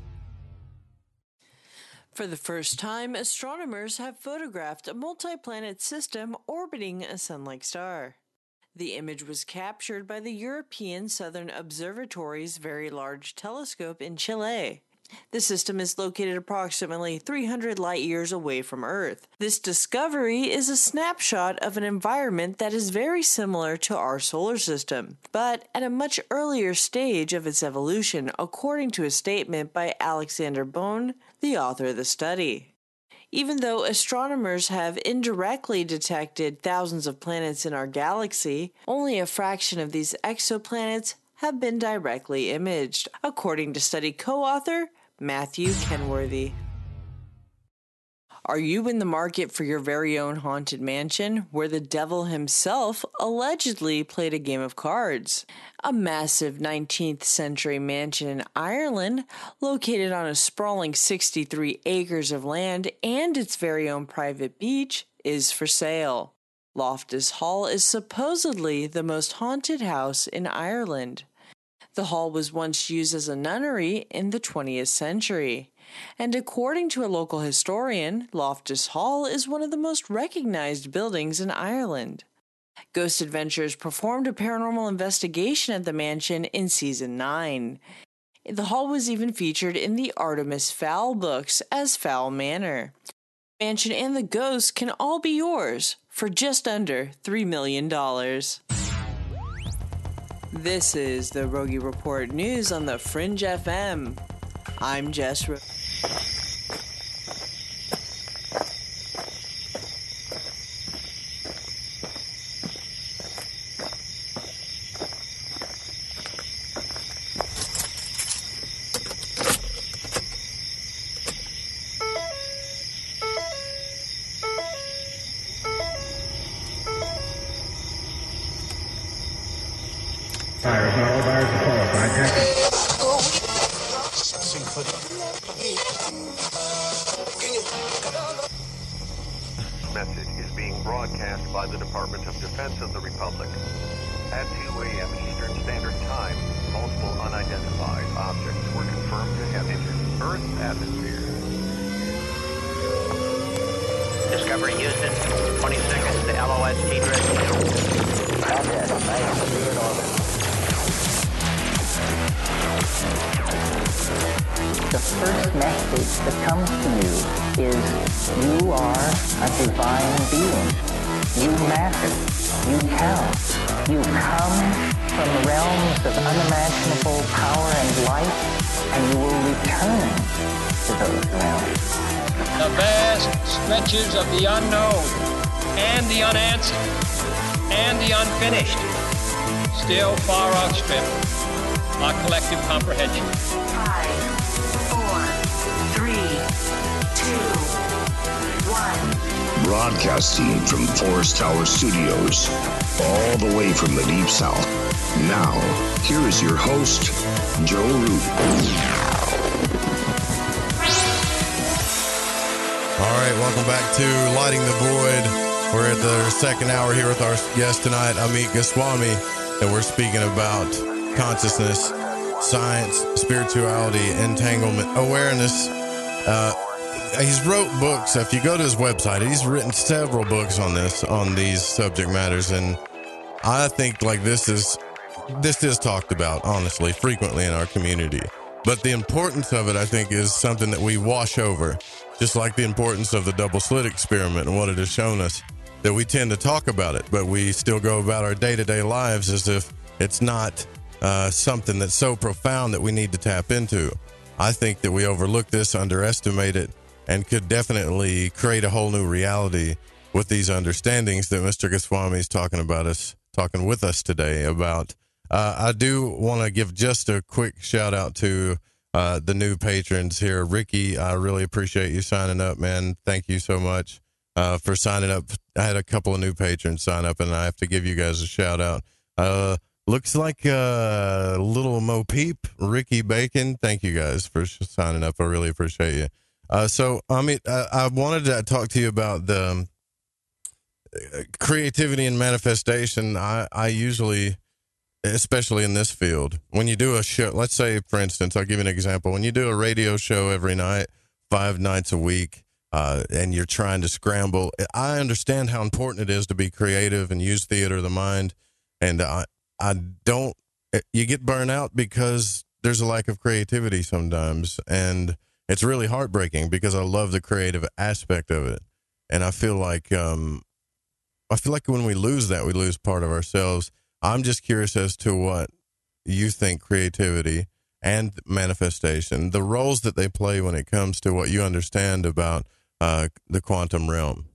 For the first time, astronomers have photographed a multi-planet system orbiting a sun-like star. The image was captured by the European Southern Observatory's Very Large Telescope in Chile. The system is located approximately three hundred light-years away from Earth. This discovery is a snapshot of an environment that is very similar to our solar system, but at a much earlier stage of its evolution, according to a statement by Alexander Bone, the author of the study. Even though astronomers have indirectly detected thousands of planets in our galaxy, only a fraction of these exoplanets have been directly imaged, according to study co-author Matthew Kenworthy. Are you in the market for your very own haunted mansion where the devil himself allegedly played a game of cards? A massive nineteenth century mansion in Ireland, located on a sprawling sixty-three acres of land and its very own private beach, is for sale. Loftus Hall is supposedly the most haunted house in Ireland. The hall was once used as a nunnery in the twentieth century. And according to a local historian, Loftus Hall is one of the most recognized buildings in Ireland. Ghost Adventures performed a paranormal investigation at the mansion in season nine. The hall was even featured in the Artemis Fowl books as Fowl Manor. The mansion and the ghosts can all be yours for just under three million dollars. This is the Rogie Report News on the Fringe F M. I'm Jess Ro- Message is being broadcast by the Department of Defense of the Republic. At two a.m. Eastern Standard Time, multiple unidentified objects were confirmed to have entered Earth's atmosphere. Discovery Houston, twenty seconds to L O S T drift. Contact, nice to be in orbit. The first message that comes to you is you are a divine being. You matter. You count. You come from realms of unimaginable power and light, and you will return to those realms. The vast stretches of the unknown and the unanswered and the unfinished still far outstrip our collective comprehension. Five, four, three, two, one. Broadcasting from Forest Tower Studios, all the way from the Deep South. Now, here is your host, Joe Root. All right, welcome back to Lighting the Void. We're at the second hour here with our guest tonight, Amit Goswami, and we're speaking about consciousness, science, spirituality, entanglement, awareness. Uh, he's wrote books. If you go to his website, he's written several books on this, on these subject matters, and I think like this is this is talked about, honestly, frequently in our community. But the importance of it, I think, is something that we wash over, just like the importance of the double slit experiment and what it has shown us, that we tend to talk about it, but we still go about our day-to-day lives as if it's not uh, something that's so profound that we need to tap into. I think that we overlook this, underestimate it, and could definitely create a whole new reality with these understandings that Mister Goswami is talking about us, talking with us today about. Uh, I do want to give just a quick shout out to uh, the new patrons here. Ricky, I really appreciate you signing up, man. Thank you so much uh, for signing up. I had a couple of new patrons sign up, and I have to give you guys a shout out. Uh, looks like uh, little Mo Peep, Ricky Bacon. Thank you guys for signing up. I really appreciate you. Uh, so, I mean, I, I wanted to talk to you about the um, creativity and manifestation. I, I usually, especially in this field, when you do a show, let's say, for instance, I'll give you an example. When you do a radio show every night, five nights a week, uh, and you're trying to scramble, I understand how important it is to be creative and use theater of the mind. And I, I don't, you get burned out because there's a lack of creativity sometimes. And it's really heartbreaking because I love the creative aspect of it. And I feel like, um, I feel like when we lose that, we lose part of ourselves. I'm just curious as to what you think creativity and manifestation, the roles that they play when it comes to what you understand about uh, the quantum realm.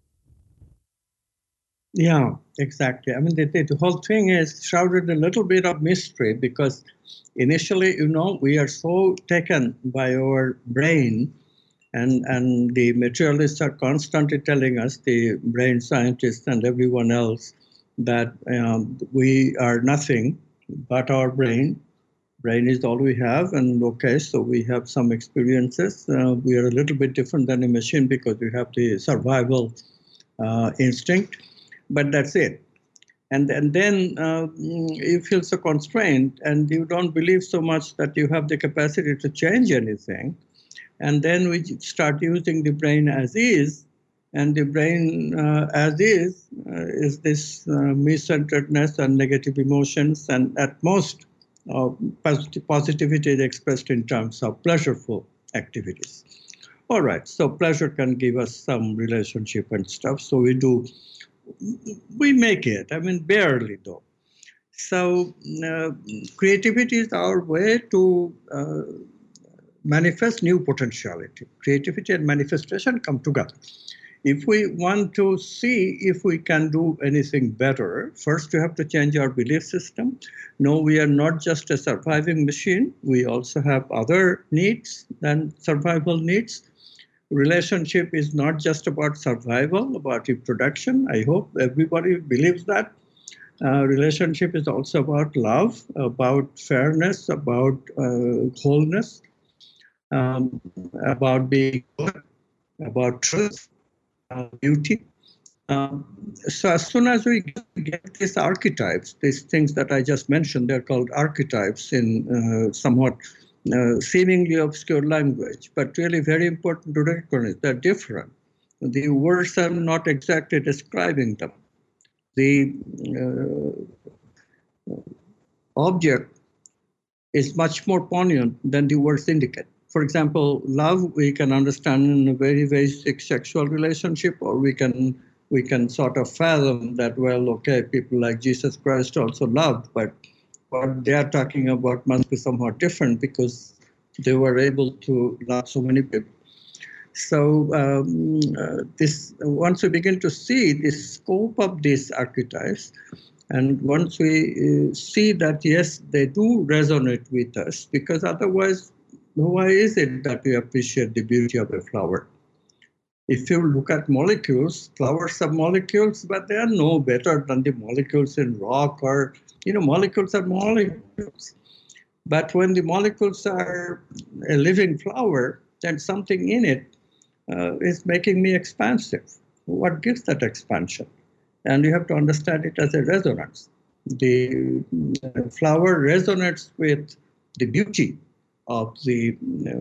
Yeah, exactly. I mean, the, the whole thing is shrouded a little bit of mystery because initially, you know, we are so taken by our brain And, and the materialists are constantly telling us, the brain scientists and everyone else, that um, we are nothing but our brain. Brain is all we have, and okay, so we have some experiences. Uh, we are a little bit different than a machine because we have the survival uh, instinct, but that's it. And, and then uh, you feel so constrained, and you don't believe so much that you have the capacity to change anything. And then we start using the brain as is, and the brain uh, as is uh, is this uh, me-centeredness and negative emotions, and at most, Uh, positivity is expressed in terms of pleasureful activities. All right, so pleasure can give us some relationship and stuff, so we do, we make it, I mean, barely though. So uh, creativity is our way to uh, manifest new potentiality. Creativity and manifestation come together. If we want to see if we can do anything better, first we have to change our belief system. No, we are not just a surviving machine. We also have other needs than survival needs. Relationship is not just about survival, about reproduction. I hope everybody believes that. Uh, relationship is also about love, about fairness, about uh, wholeness, um, about being good, about truth. Uh, beauty. Um, so as soon as we get these archetypes, these things that I just mentioned, they're called archetypes in uh, somewhat uh, seemingly obscure language, but really very important to recognize. They're different. The words are not exactly describing them. The uh, object is much more poignant than the words indicate. For example, love we can understand in a very basic sexual relationship, or we can we can sort of fathom that, well, okay, people like Jesus Christ also loved, but what they are talking about must be somewhat different because they were able to love so many people. So um, uh, this once we begin to see the scope of these archetypes, and once we uh, see that, yes, they do resonate with us, because otherwise, why is it that we appreciate the beauty of a flower? If you look at molecules, flowers are molecules, but they are no better than the molecules in rock, or, you know, molecules are molecules. But when the molecules are a living flower, then something in it uh, is making me expansive. What gives that expansion? And you have to understand it as a resonance. The uh, flower resonates with the beauty of the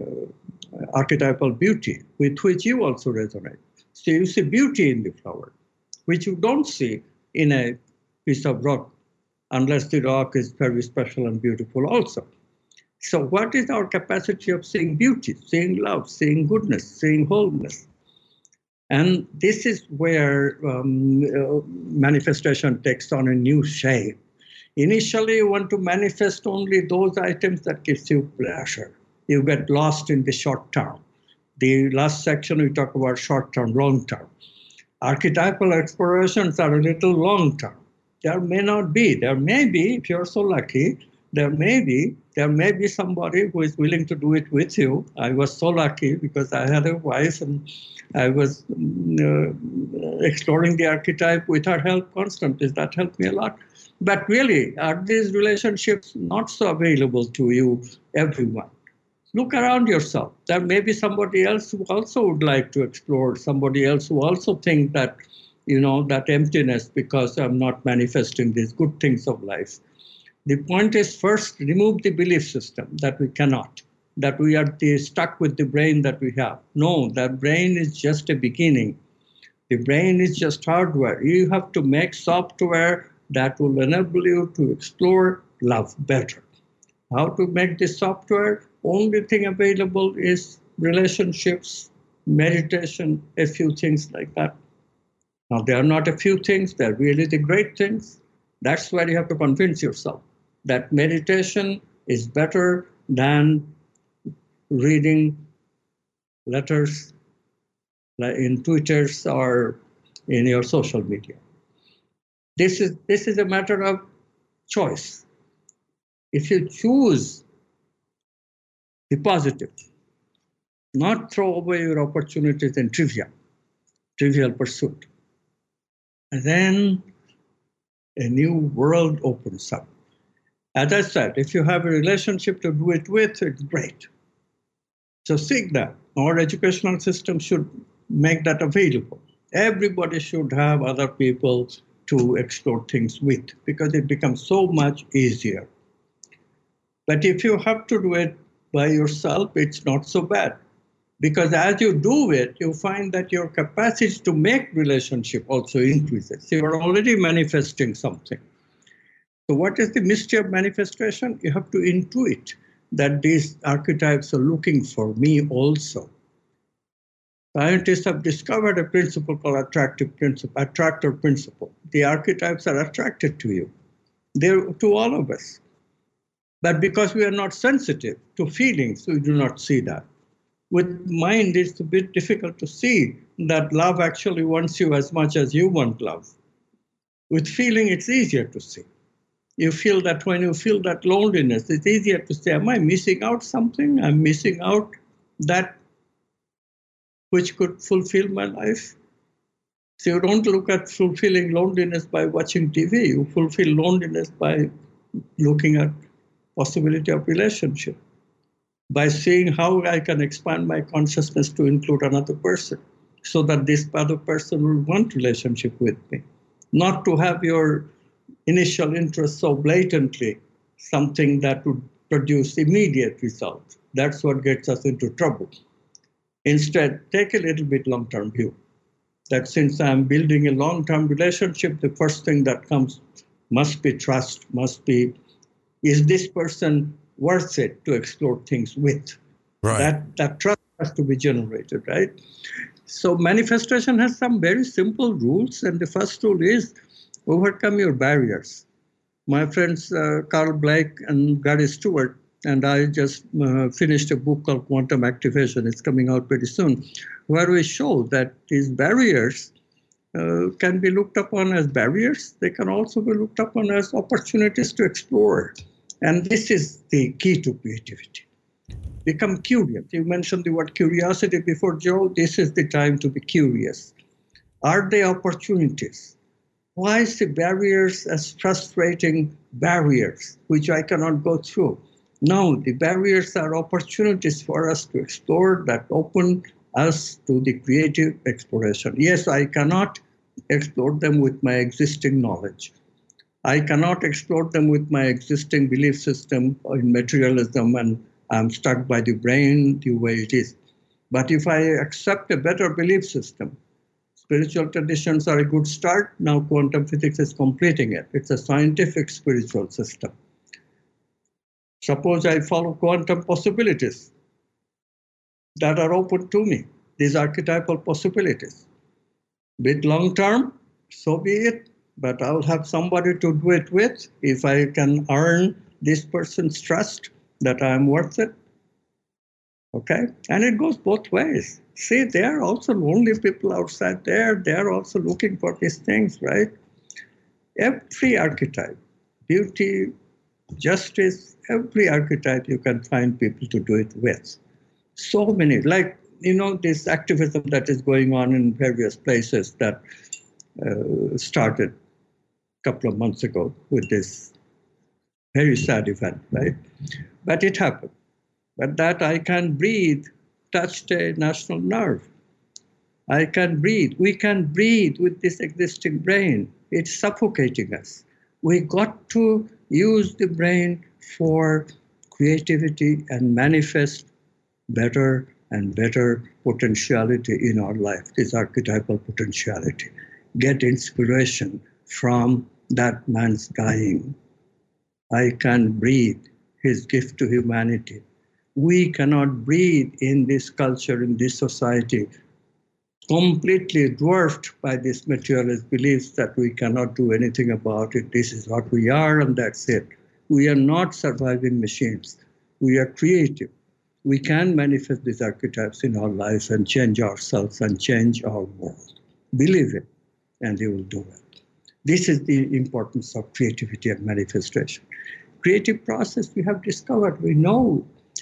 uh, archetypal beauty with which you also resonate. So you see beauty in the flower, which you don't see in a piece of rock, unless the rock is very special and beautiful also. So what is our capacity of seeing beauty, seeing love, seeing goodness, seeing wholeness? And this is where um, uh, manifestation takes on a new shape. Initially, you want to manifest only those items that gives you pleasure. You get lost in the short term. The last section, we talk about short term, long term. Archetypal explorations are a little long term. There may not be. There may be, if you're so lucky, there may be, there may be somebody who is willing to do it with you. I was so lucky because I had a wife and I was uh, exploring the archetype with her help constantly. That helped me a lot. But really, are these relationships not so available to you, everyone? Look around yourself. There may be somebody else who also would like to explore, somebody else who also think that, you know, that emptiness because I'm not manifesting these good things of life. The point is, first, remove the belief system that we cannot, that we are the, stuck with the brain that we have. No, that brain is just a beginning. The brain is just hardware. You have to make software that will enable you to explore love better. How to make this software? Only thing available is relationships, meditation, a few things like that. Now, they are not a few things. They're really the great things. That's where you have to convince yourself that meditation is better than reading letters in Twitters or in your social media. This is, this is a matter of choice. If you choose the positive, not throw away your opportunities in trivia, trivial pursuit. And then a new world opens up. As I said, if you have a relationship to do it with, it's great. So seek that. Our educational system should make that available. Everybody should have other people to explore things with, because it becomes so much easier. But if you have to do it by yourself, it's not so bad. Because as you do it, you find that your capacity to make relationship also increases. You are already manifesting something. So what is the mystery of manifestation? You have to intuit that these archetypes are looking for me also. Scientists have discovered a principle called attractive principle, attractor principle. The archetypes are attracted to you. They're to all of us. But because we are not sensitive to feelings, we do not see that. With mind, it's a bit difficult to see that love actually wants you as much as you want love. With feeling, it's easier to see. You feel that when you feel that loneliness, it's easier to say, am I missing out something? I'm missing out that which could fulfill my life. So you don't look at fulfilling loneliness by watching T V. You fulfill loneliness by looking at possibility of relationship, by seeing how I can expand my consciousness to include another person, so that this other person will want relationship with me. Not to have your initial interest so blatantly, something that would produce immediate results. That's what gets us into trouble. Instead, take a little bit long-term view. That since I'm building a long-term relationship, the first thing that comes must be trust, must be, is this person worth it to explore things with? Right. That, that trust has to be generated, right? So manifestation has some very simple rules, and the first rule is overcome your barriers. My friends uh, Carl Blake and Gary Stewart and I just uh, finished a book called Quantum Activation. It's coming out pretty soon, where we show that these barriers uh, can be looked upon as barriers. They can also be looked upon as opportunities to explore. And this is the key to creativity. Become curious. You mentioned the word curiosity before, Joe. This is the time to be curious. Are they opportunities? Why see barriers as frustrating barriers, which I cannot go through? No, the barriers are opportunities for us to explore that open us to the creative exploration. Yes, I cannot explore them with my existing knowledge. I cannot explore them with my existing belief system in materialism, and I'm stuck by the brain the way it is. But if I accept a better belief system, spiritual traditions are a good start. Now quantum physics is completing it. It's a scientific spiritual system. Suppose I follow quantum possibilities that are open to me, these archetypal possibilities. Bit long term, so be it, but I'll have somebody to do it with if I can earn this person's trust that I'm worth it. Okay? And it goes both ways. See, there are also lonely people outside there. They're also looking for these things, right? Every archetype, beauty, justice, every archetype you can find people to do it with. So many, like, you know, this activism that is going on in various places that uh, started a couple of months ago with this very sad event, right? But it happened. But that I can breathe touched a national nerve. I can breathe. We can breathe with this existing brain. It's suffocating us. We got to use the brain for creativity and manifest better and better potentiality in our life, this archetypal potentiality. Get inspiration from that man's dying. I can breathe, his gift to humanity. We cannot breathe in this culture, in this society, completely dwarfed by this materialist beliefs that we cannot do anything about it. This is what we are, and that's it. We are not surviving machines. We are creative. We can manifest these archetypes in our lives and change ourselves and change our world. Believe it, and you will do it. This is the importance of creativity and manifestation. Creative process we have discovered. We know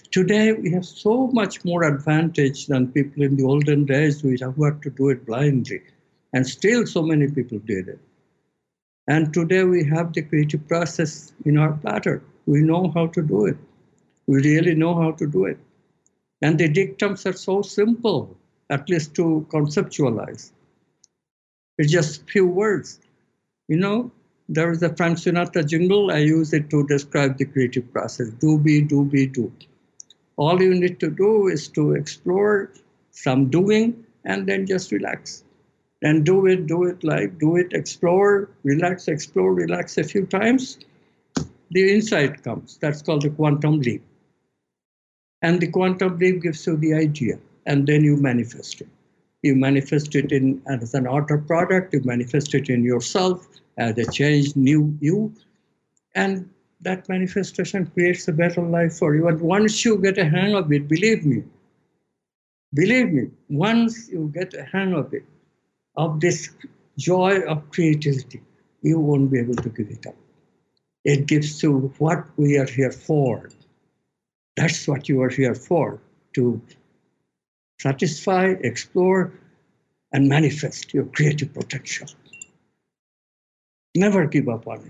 Today, we have so much more advantage than people in the olden days who had to do it blindly. And still so many people did it. And today we have the creative process in our platter. We know how to do it. We really know how to do it. And the dictums are so simple, at least to conceptualize. It's just few words. You know, there is a Frank Sinatra jingle. I use it to describe the creative process. Do, be, do, be, do. All you need to do is to explore some doing and then just relax. And do it, do it, like, do it, explore, relax, explore, relax a few times. The insight comes. That's called the quantum leap. And the quantum leap gives you the idea, and then you manifest it. You manifest it in as an outer product, you manifest it in yourself as a changed new you, and that manifestation creates a better life for you. And once you get a hang of it, believe me, believe me, once you get a hang of it, of this joy of creativity, you won't be able to give it up. It gives you what we are here for. That's what you are here for, to satisfy, explore, and manifest your creative potential. Never give up on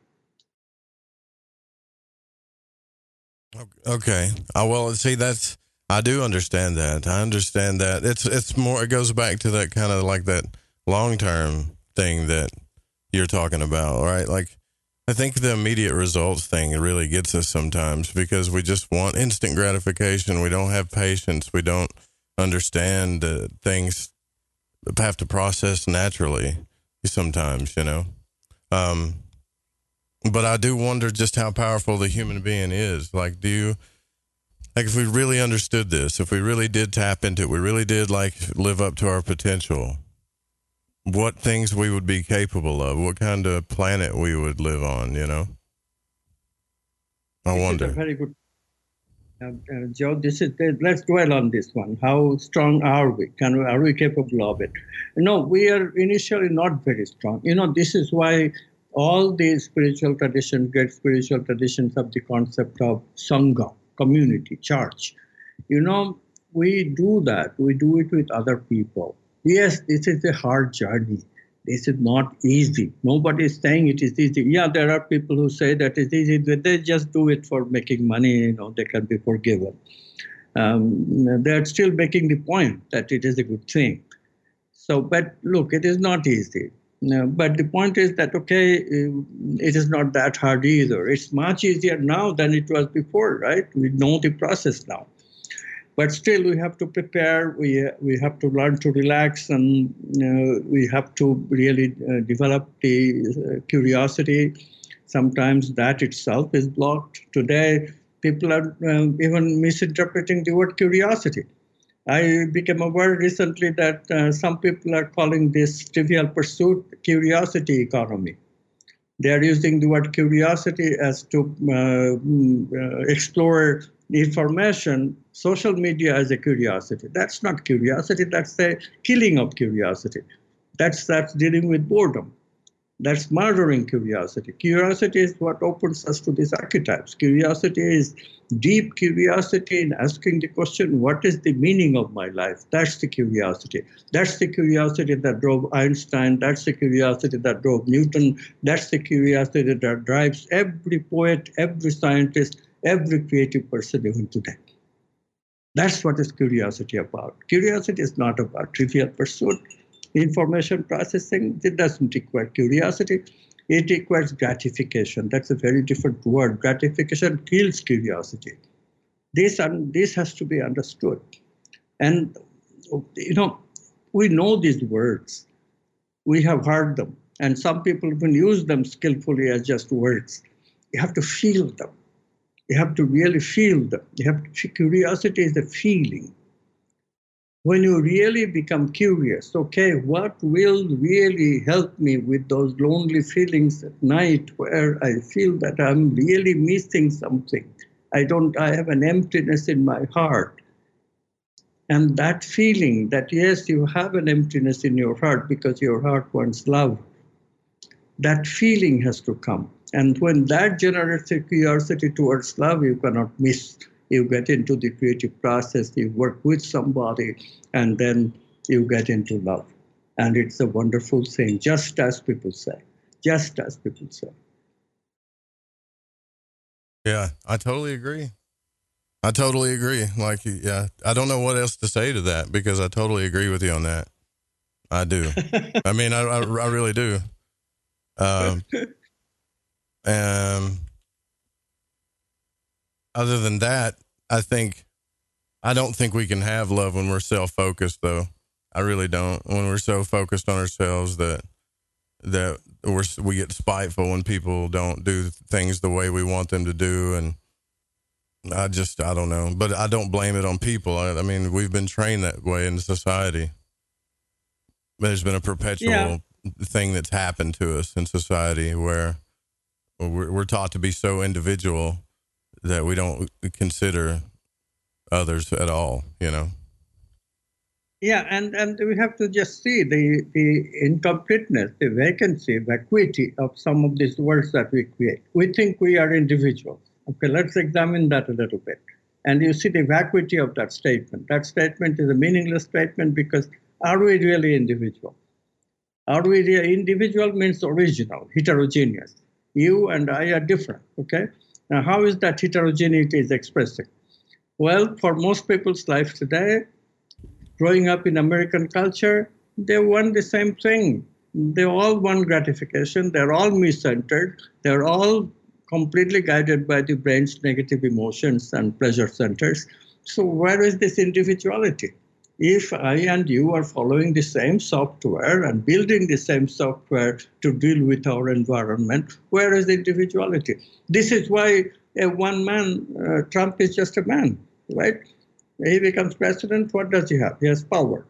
it. Okay. Uh, well, see, that's, I do understand that. I understand that. It's it's more, it goes back to that kind of like that long-term thing that you're talking about, right? Like, I think the immediate results thing really gets us sometimes because we just want instant gratification. We don't have patience. We don't understand uh, things have to process naturally sometimes, you know? Um, but I do wonder just how powerful the human being is. Like, do you, like, if we really understood this, if we really did tap into it, we really did, like, live up to our potential, what things we would be capable of, what kind of planet we would live on, you know? I this wonder. Is a very good, uh, uh, Joe, this is, uh, let's dwell on this one. How strong are we? Can we, are we capable of it? No, we are initially not very strong. You know, this is why all these spiritual traditions, great spiritual traditions have the concept of Sangha, community, church. You know, we do that. We do it with other people. Yes, this is a hard journey. This is not easy. Nobody is saying it is easy. Yeah, there are people who say that it's easy, but they just do it for making money, you know, they can be forgiven. Um, they're still making the point that it is a good thing. So, but look, it is not easy. No, but the point is that, okay, it is not that hard either. It's much easier now than it was before, right? We know the process now. But still, we have to prepare, we we have to learn to relax, and uh, we have to really uh, develop the uh, curiosity. Sometimes that itself is blocked. Today, people are uh, even misinterpreting the word curiosity. I became aware recently that uh, some people are calling this trivial pursuit curiosity economy. They are using the word curiosity as to uh, uh, explore information, social media as a curiosity. That's not curiosity, that's the killing of curiosity. That's, that's dealing with boredom. That's murdering curiosity. Curiosity is what opens us to these archetypes. Curiosity is deep curiosity in asking the question, what is the meaning of my life? That's the curiosity. That's the curiosity that drove Einstein. That's the curiosity that drove Newton. That's the curiosity that drives every poet, every scientist, every creative person even today. That's what is curiosity about. Curiosity is not about trivial pursuit. Information processing, it doesn't require curiosity. It requires gratification. That's a very different word. Gratification kills curiosity. This, um, this has to be understood. And, you know, we know these words. We have heard them. And some people even use them skillfully as just words. You have to feel them. You have to really feel them. You have to, curiosity is a feeling. When you really become curious, okay, what will really help me with those lonely feelings at night where I feel that I'm really missing something? I don't, I have an emptiness in my heart. And that feeling that, yes, you have an emptiness in your heart because your heart wants love, that feeling has to come. And when that generates a curiosity towards love, you cannot miss you get into the creative process, you work with somebody, and then you get into love. And it's a wonderful thing, just as people say, just as people say. Yeah, I totally agree. I totally agree. Like, yeah, I don't know what else to say to that because I totally agree with you on that. I do. I mean, I, I, I really do. Um, um, other than that, I think, I don't think we can have love when we're self-focused, though. I really don't. When we're so focused on ourselves that that we're, we get spiteful when people don't do things the way we want them to do. And I just, I don't know. But I don't blame it on people. I, I mean, we've been trained that way in society. There's been a perpetual yeah. thing that's happened to us in society where we're, we're taught to be so individual that we don't consider others at all, you know? Yeah, and, and we have to just see the, the incompleteness, the vacancy, vacuity of some of these words that we create. We think we are individuals. Okay, let's examine that a little bit. And you see the vacuity of that statement. That statement is a meaningless statement because are we really individual? Are we really individual means original, heterogeneous. You and I are different, okay? Now, how is that heterogeneity is expressing? Well, for most people's life today, growing up in American culture, they want the same thing. They all want gratification. They're all me-centered. They're all completely guided by the brain's negative emotions and pleasure centers. So where is this individuality? If I and you are following the same software and building the same software to deal with our environment, where is the individuality? This is why a one man, uh, Trump is just a man, right? He becomes president, what does he have? He has power.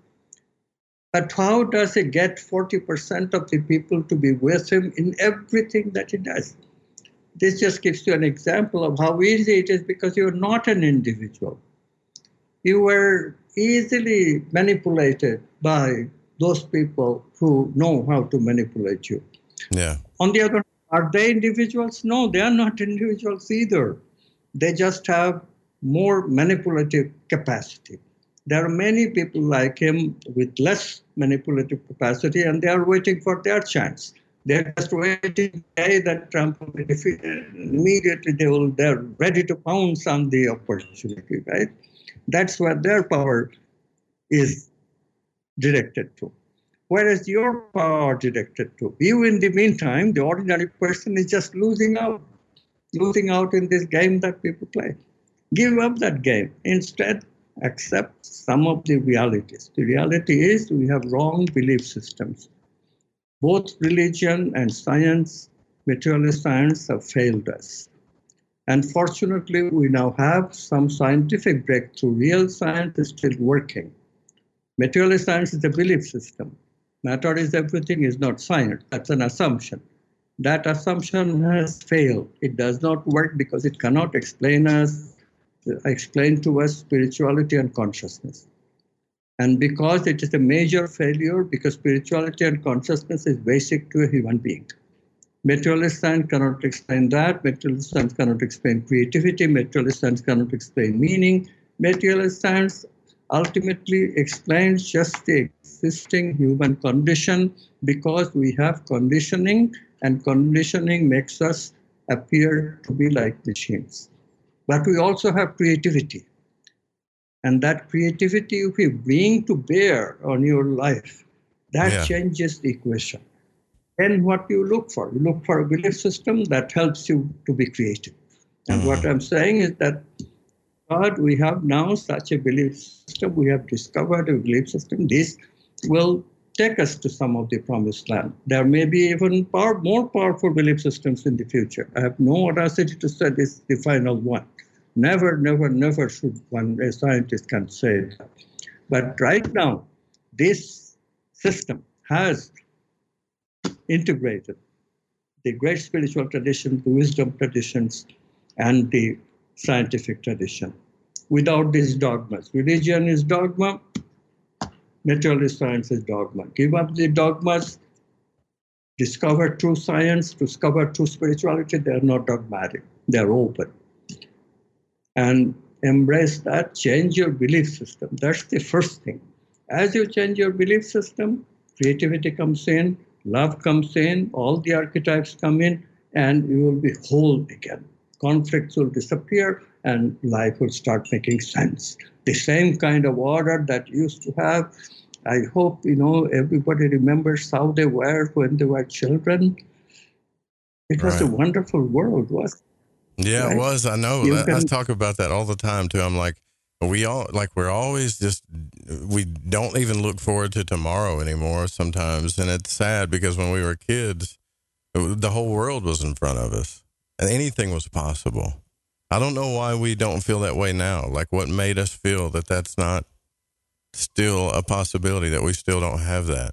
But how does he get forty percent of the people to be with him in everything that he does? This just gives you an example of how easy it is because you're not an individual. You were easily manipulated by those people who know how to manipulate you. Yeah. On the other hand, are they individuals? No, they are not individuals either. They just have more manipulative capacity. There are many people like him with less manipulative capacity, and they are waiting for their chance. They're just waiting the day that Trump will be defeated. Immediately, they will, they're ready to pounce on the opportunity, right? That's where their power is directed to. Whereas your power directed to. You, in the meantime, the ordinary person is just losing out, losing out in this game that people play. Give up that game. Instead, accept some of the realities. The reality is we have wrong belief systems. Both religion and science, materialist science, have failed us. And fortunately, we now have some scientific breakthrough. Real science is still working. Materialist science is a belief system. Matter is everything is not science. That's an assumption. That assumption has failed. It does not work because it cannot explain us, explain to us spirituality and consciousness. And because it is a major failure, because spirituality and consciousness is basic to a human being. Materialist science cannot explain that. Materialist science cannot explain creativity. Materialist science cannot explain meaning. Materialist science ultimately explains just the existing human condition because we have conditioning, and conditioning makes us appear to be like machines. But we also have creativity. And that creativity, if you bring to bear on your life, that yeah. changes the equation. Then what you look for? You look for a belief system that helps you to be creative. And mm-hmm. what I'm saying is that, God, we have now such a belief system. We have discovered a belief system. This will take us to some of the promised land. There may be even power, more powerful belief systems in the future. I have no audacity to say this is the final one. Never, never, never should one, a scientist can say that. But right now, this system has integrated the great spiritual tradition, the wisdom traditions, and the scientific tradition. Without these dogmas, religion is dogma, materialist science is dogma. Give up the dogmas, discover true science, discover true spirituality. They are not dogmatic, they are open. And embrace that, change your belief system. That's the first thing. As you change your belief system, creativity comes in, love comes in, all the archetypes come in, and you will be whole again. Conflicts will disappear, and life will start making sense. The same kind of order that you used to have, I hope, you know, everybody remembers how they were when they were children. It was Right. a wonderful world, wasn't it? Yeah, Right? it was. I know. You I, I can- talk about that all the time too. I'm like, we all like we're always just we don't even look forward to tomorrow anymore sometimes, and it's sad because when we were kids, it, was- the whole world was in front of us, and anything was possible. I don't know why we don't feel that way now. Like, what made us feel that that's not still a possibility, that we still don't have that?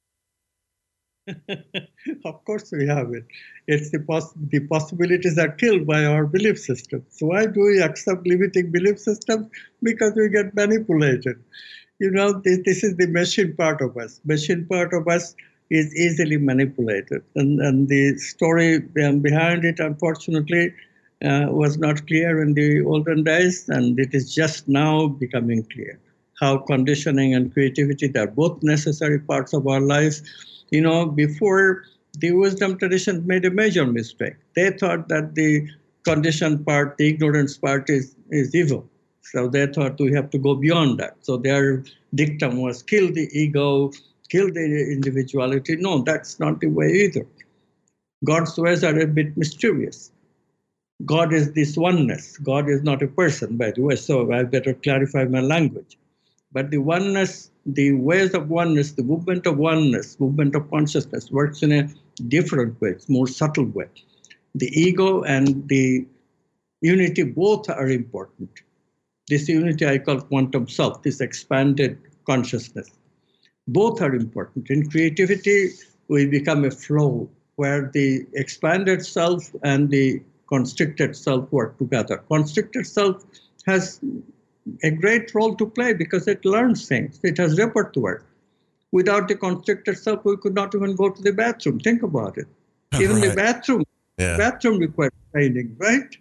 Of course we have it. It's the, poss- the possibilities are killed by our belief system. So why do we accept limiting belief systems? Because we get manipulated. You know, this, this is the machine part of us. Machine part of us is easily manipulated. And, and the story um, behind it, unfortunately, uh, was not clear in the olden days, and it is just now becoming clear. How conditioning and creativity, they're both necessary parts of our life. You know, before, the wisdom tradition made a major mistake. They thought that the conditioned part, the ignorance part is, is evil. So they thought we have to go beyond that. So their dictum was kill the ego, kill the individuality. No, that's not the way either. God's ways are a bit mysterious. God is this oneness. God is not a person, by the way, so I better clarify my language. But the oneness, the ways of oneness, the movement of oneness, movement of consciousness works in a different way, it's more subtle way. The ego and the unity both are important. This unity I call quantum self, this expanded consciousness. Both are important. In creativity, we become a flow where the expanded self and the constricted self work together. Constricted self has a great role to play because it learns things. It has repertoire. Without the constricted self, we could not even go to the bathroom. Think about it. Even Right. the bathroom, Yeah. bathroom requires training, right?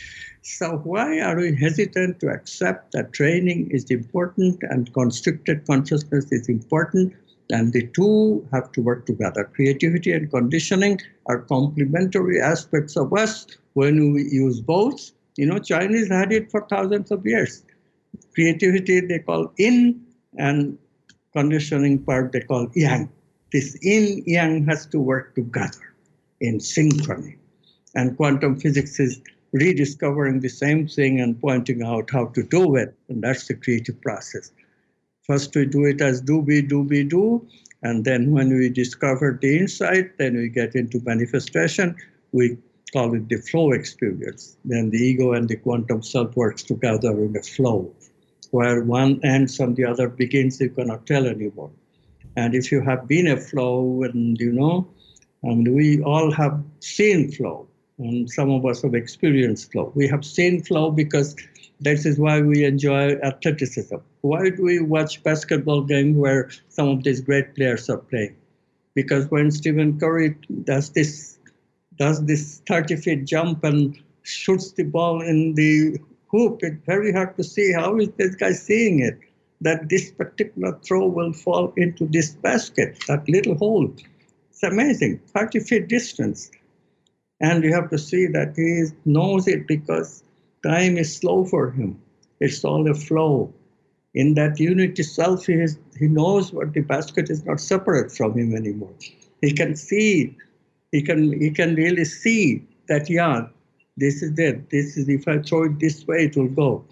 So why are we hesitant to accept that training is important and constricted consciousness is important, and the two have to work together? Creativity and conditioning are complementary aspects of us. When we use both, you know, Chinese had it for thousands of years. Creativity they call yin, and conditioning part they call yang. This yin yang has to work together in synchrony. And quantum physics is rediscovering the same thing and pointing out how to do it. And that's the creative process. First we do it as do be, do be, do. And then when we discover the insight, then we get into manifestation. We call it the flow experience. Then the ego and the quantum self works together in a flow. Where one ends and the other begins, you cannot tell anymore. And if you have been a flow, and you know, and we all have seen flow, and some of us have experienced flow. We have seen flow because this is why we enjoy athleticism. Why do we watch basketball games where some of these great players are playing? Because when Stephen Curry does this, does this thirty feet jump and shoots the ball in the hoop, it's very hard to see how is this guy seeing it, that this particular throw will fall into this basket, that little hole. It's amazing, thirty feet distance. And you have to see that he knows it because time is slow for him. It's all a flow. In that unity self, he, is, he knows what the basket is not separate from him anymore. He can see, he can, he can really see that, yeah, this is it. This is, if I throw it this way, it will go.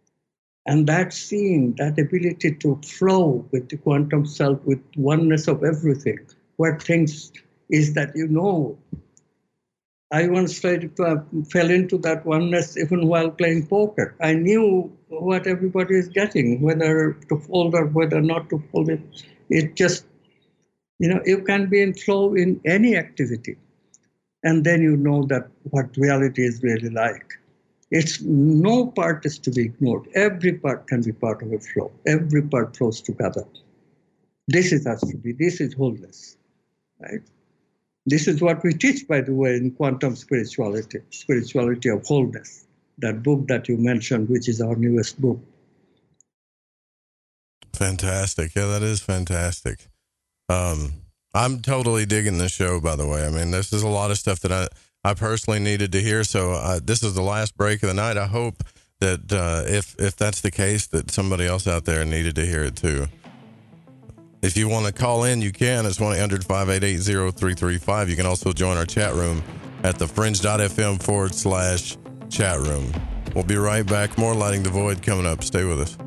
And that seeing, that ability to flow with the quantum self, with oneness of everything, where things is that you know. I once tried to, uh, fell into that oneness even while playing poker. I knew what everybody is getting, whether to fold or whether not to fold it. It just, you know, you can be in flow in any activity. And then you know that what reality is really like. It's no part is to be ignored. Every part can be part of a flow. Every part flows together. This is has to be, this is wholeness, right? This is what we teach, by the way, in quantum spirituality, spirituality of wholeness. that book that you mentioned, which is our newest book. Fantastic. Yeah, that is fantastic. Um, I'm totally digging this show, by the way. I mean, this is a lot of stuff that I, I personally needed to hear. So uh, this is the last break of the night. I hope that uh, if, if that's the case, that somebody else out there needed to hear it too. If you want to call in, you can. It's one eight hundred five eight eight zero three three five. You can also join our chat room at thefringe.fm forward slash chat room. We'll be right back. More Lighting the Void coming up. Stay with us.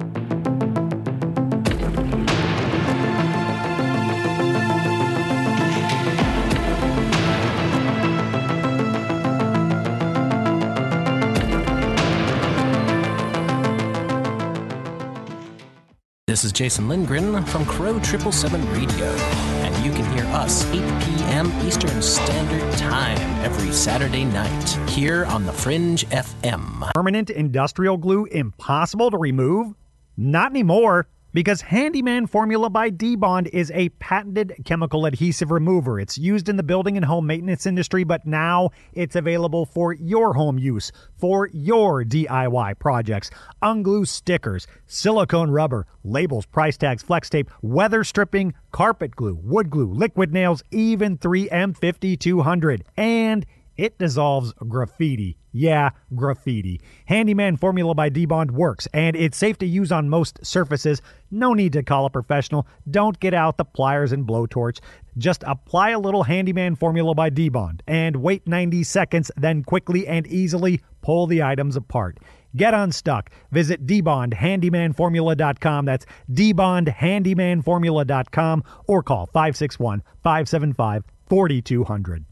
This is Jason Lindgren from Crow triple seven Radio, and you can hear us eight p.m. Eastern Standard Time every Saturday night here on the Fringe F M. Permanent industrial glue impossible to remove? Not anymore, because Handyman Formula by D-Bond is a patented chemical adhesive remover. It's used in the building and home maintenance industry, but now it's available for your home use, for your D I Y projects. Unglue stickers, silicone rubber, labels, price tags, flex tape, weather stripping, carpet glue, wood glue, liquid nails, even three M fifty-two hundred. And it dissolves graffiti. Yeah, graffiti. Handyman Formula by D-Bond works, and it's safe to use on most surfaces. No need to call a professional. Don't get out the pliers and blowtorch. Just apply a little Handyman Formula by D-Bond and wait ninety seconds, then quickly and easily pull the items apart. Get unstuck. Visit d bond handyman formula dot com. That's d bond handyman formula dot com or call five six one, five seven five, four two zero zero.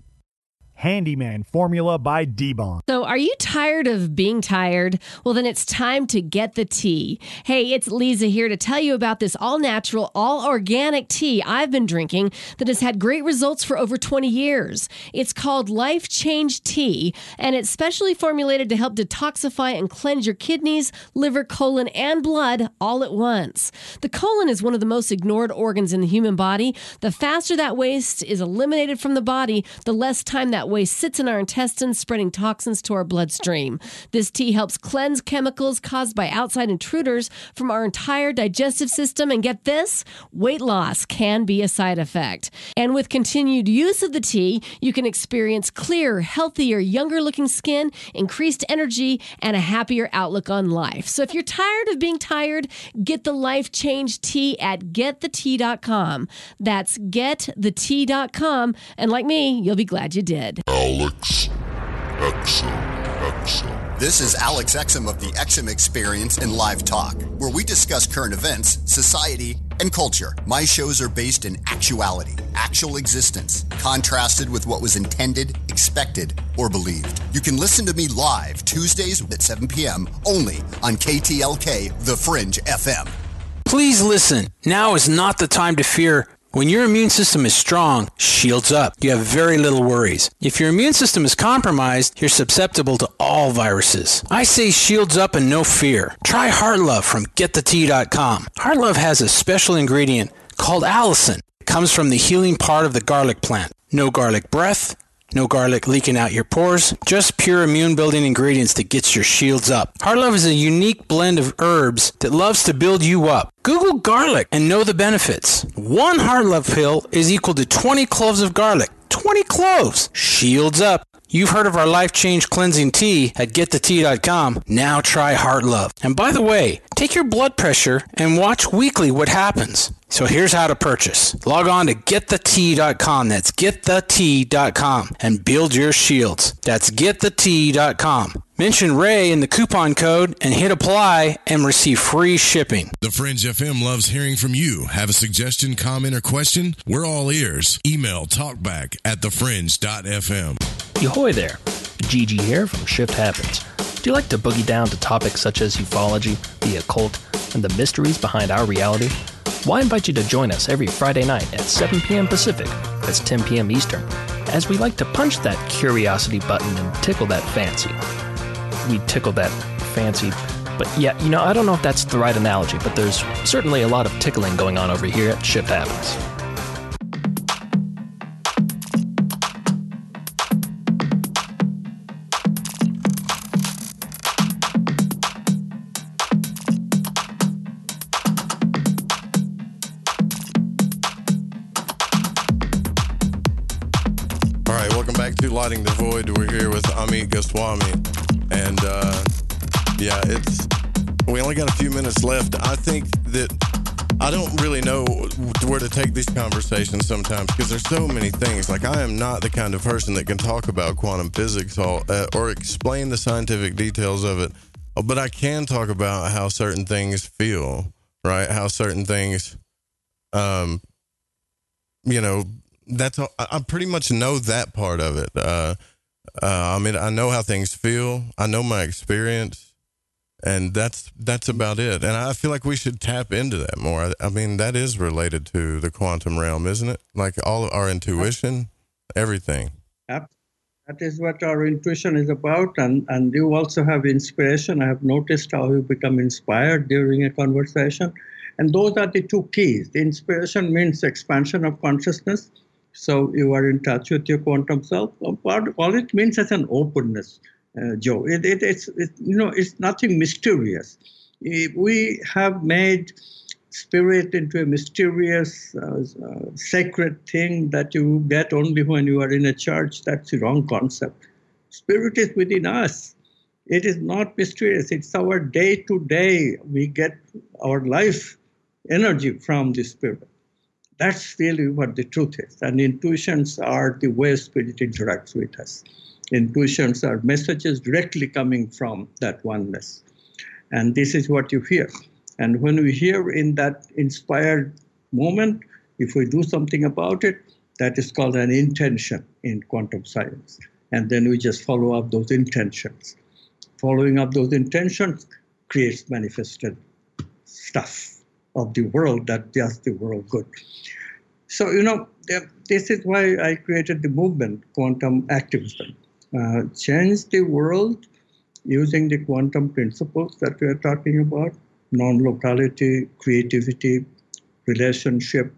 Handyman Formula by D-Bond. So are you tired of being tired? Well, then it's time to get the tea. Hey, it's Lisa here to tell you about this all-natural, all-organic tea I've been drinking that has had great results for over twenty years. It's called Life Change Tea, and it's specially formulated to help detoxify and cleanse your kidneys, liver, colon, and blood all at once. The colon is one of the most ignored organs in the human body. The faster that waste is eliminated from the body, the less time that waste sits in our intestines, spreading toxins to our bloodstream. This tea helps cleanse chemicals caused by outside intruders from our entire digestive system. And get this, weight loss can be a side effect. And with continued use of the tea, you can experience clearer, healthier, younger-looking skin, increased energy, and a happier outlook on life. So if you're tired of being tired, get the Life Change Tea at get the tea dot com. That's get the tea dot com. And like me, you'll be glad you did. Alex Exum, Exum. This is Alex Exum of the Exum Experience in Live Talk, where we discuss current events, society, and culture. My shows are based in actuality, actual existence, contrasted with what was intended, expected, or believed. You can listen to me live Tuesdays at seven p.m. only on K T L K, The Fringe F M. Please listen. Now is not the time to fear. When your immune system is strong, shields up. You have very little worries. If your immune system is compromised, you're susceptible to all viruses. I say shields up and no fear. Try Heart Love from get the tea dot com. Heart Love has a special ingredient called allicin. It comes from the healing part of the garlic plant. No garlic breath, no garlic leaking out your pores, just pure immune-building ingredients that gets your shields up. Heart Love is a unique blend of herbs that loves to build you up. Google garlic and know the benefits. One Heart Love pill is equal to twenty cloves of garlic. twenty cloves! Shields up. You've heard of our Life Change Cleansing Tea at get the tea dot com. Now try Heart Love. And by the way, take your blood pressure and watch weekly what happens. So here's how to purchase. Log on to get the tea dot com. That's get the tea dot com and build your shields. That's get the tea dot com. Mention Ray in the coupon code and hit apply and receive free shipping. The Fringe F M loves hearing from you. Have a suggestion, comment, or question? We're all ears. Email talkback at the fringe dot f m. Ahoy there. Gigi here from Shift Happens. Do you like to boogie down to topics such as ufology, the occult, and the mysteries behind our reality? Well, I invite you to join us every Friday night at seven p.m. Pacific, that's ten p.m. Eastern, as we like to punch that curiosity button and tickle that fancy. We tickle that fancy, but yeah, you know, I don't know if that's the right analogy, but there's certainly a lot of tickling going on over here at Shift Happens. All right, welcome back to Lighting the Void. We're here with Amit Goswami. And, uh, yeah, it's, we only got a few minutes left. I think that I don't really know where to take these conversations sometimes because there's so many things. Like, I am not the kind of person that can talk about quantum physics or, uh, or explain the scientific details of it, but I can talk about how certain things feel, right? How certain things, um, you know, that's all, I pretty much know that part of it. Uh, uh, I mean, I know how things feel. I know my experience, and that's that's about it. And I feel like we should tap into that more. I, I mean, that is related to the quantum realm, isn't it? Like all of our intuition, everything. Yep. That is what our intuition is about. And, and you also have inspiration. I have noticed how you become inspired during a conversation. And those are the two keys. The inspiration means expansion of consciousness. So you are in touch with your quantum self. All it means is an openness, uh, Joe. It, it, it's it, you know it's nothing mysterious. We have made spirit into a mysterious, uh, uh, sacred thing that you get only when you are in a church. That's the wrong concept. Spirit is within us. It is not mysterious. It's our day to day. We get our life energy from the spirit. That's really what the truth is. And intuitions are the way spirit interacts with us. Intuitions are messages directly coming from that oneness. And this is what you hear. And when we hear in that inspired moment, if we do something about it, that is called an intention in quantum science. And then we just follow up those intentions. Following up those intentions creates manifested stuff of the world that does the world good. So, you know, this is why I created the movement, quantum activism. Uh, change the world using the quantum principles that we are talking about, non-locality, creativity, relationship,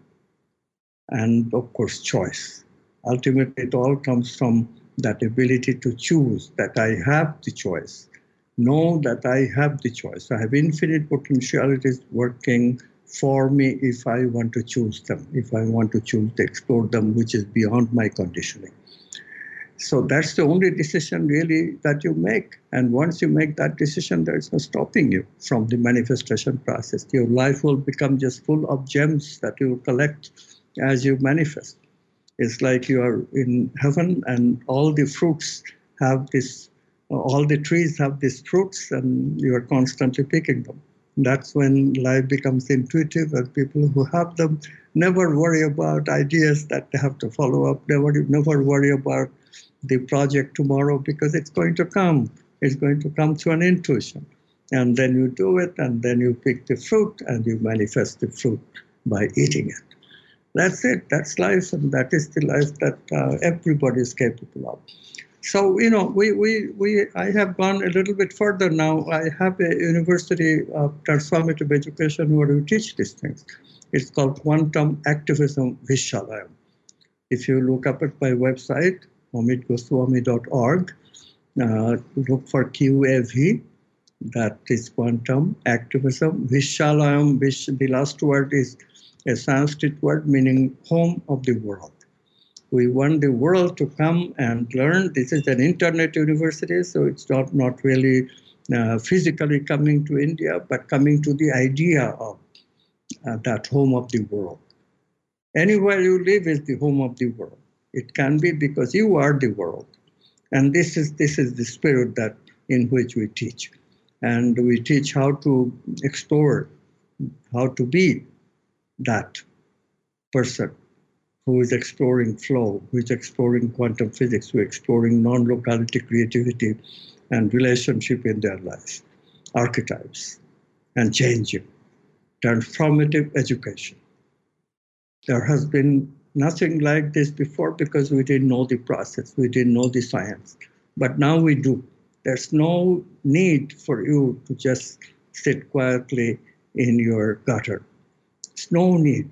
and, of course, choice. Ultimately, it all comes from that ability to choose, that I have the choice. Know that I have the choice. I have infinite potentialities working for me if I want to choose them, if I want to choose to explore them, which is beyond my conditioning. So that's the only decision really that you make. And once you make that decision, there's no stopping you from the manifestation process. Your life will become just full of gems that you collect as you manifest. It's like you are in heaven and all the fruits have this, all the trees have these fruits and you are constantly picking them. That's when life becomes intuitive and people who have them never worry about ideas that they have to follow up, never, never worry about the project tomorrow because it's going to come. It's going to come through an intuition. And then you do it and then you pick the fruit and you manifest the fruit by eating it. That's it. That's life, and that is the life that uh, everybody is capable of. So, you know, we, we, we, I have gone a little bit further now. I have a University of Transformative Education where we teach these things. It's called Quantum Activism Vishalayam. If you look up at my website, amit goswami dot org, uh, look for Q A V, that is Quantum Activism Vishalayam. Vish, the last word is a Sanskrit word meaning home of the world. We want the world to come and learn. This is an internet university, so it's not, not really uh, physically coming to India, but coming to the idea of uh, that home of the world. Anywhere you live is the home of the world. It can be because you are the world. And this is, this is the spirit that in which we teach. And we teach how to explore, how to be that person who is exploring flow, who is exploring quantum physics, who is exploring non-locality, creativity, and relationship in their life, archetypes, and changing, transformative education. There has been nothing like this before because we didn't know the process, we didn't know the science, but now we do. There's no need for you to just sit quietly in your gutter. There's no need.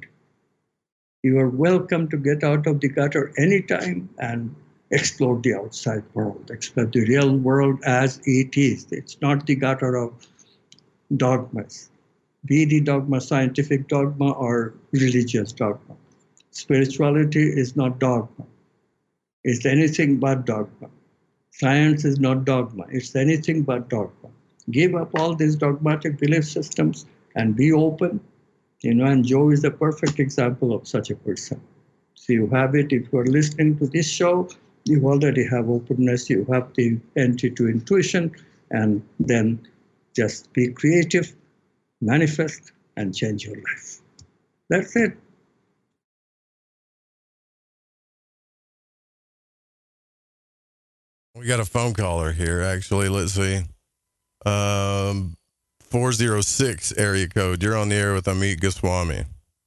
You are welcome to get out of the gutter anytime and explore the outside world, explore the real world as it is. It's not the gutter of dogmas, be the dogma, scientific dogma or religious dogma. Spirituality is not dogma. It's anything but dogma. Science is not dogma. It's anything but dogma. Give up all these dogmatic belief systems and be open. You know, and Joe is a perfect example of such a person. So you have it. If you are listening to this show, you already have openness. You have the entry to intuition, and then just be creative, manifest, and change your life. That's it. We got a phone caller here, actually. Let's see. Um, four oh six area code. You're on the air with Amit Goswami.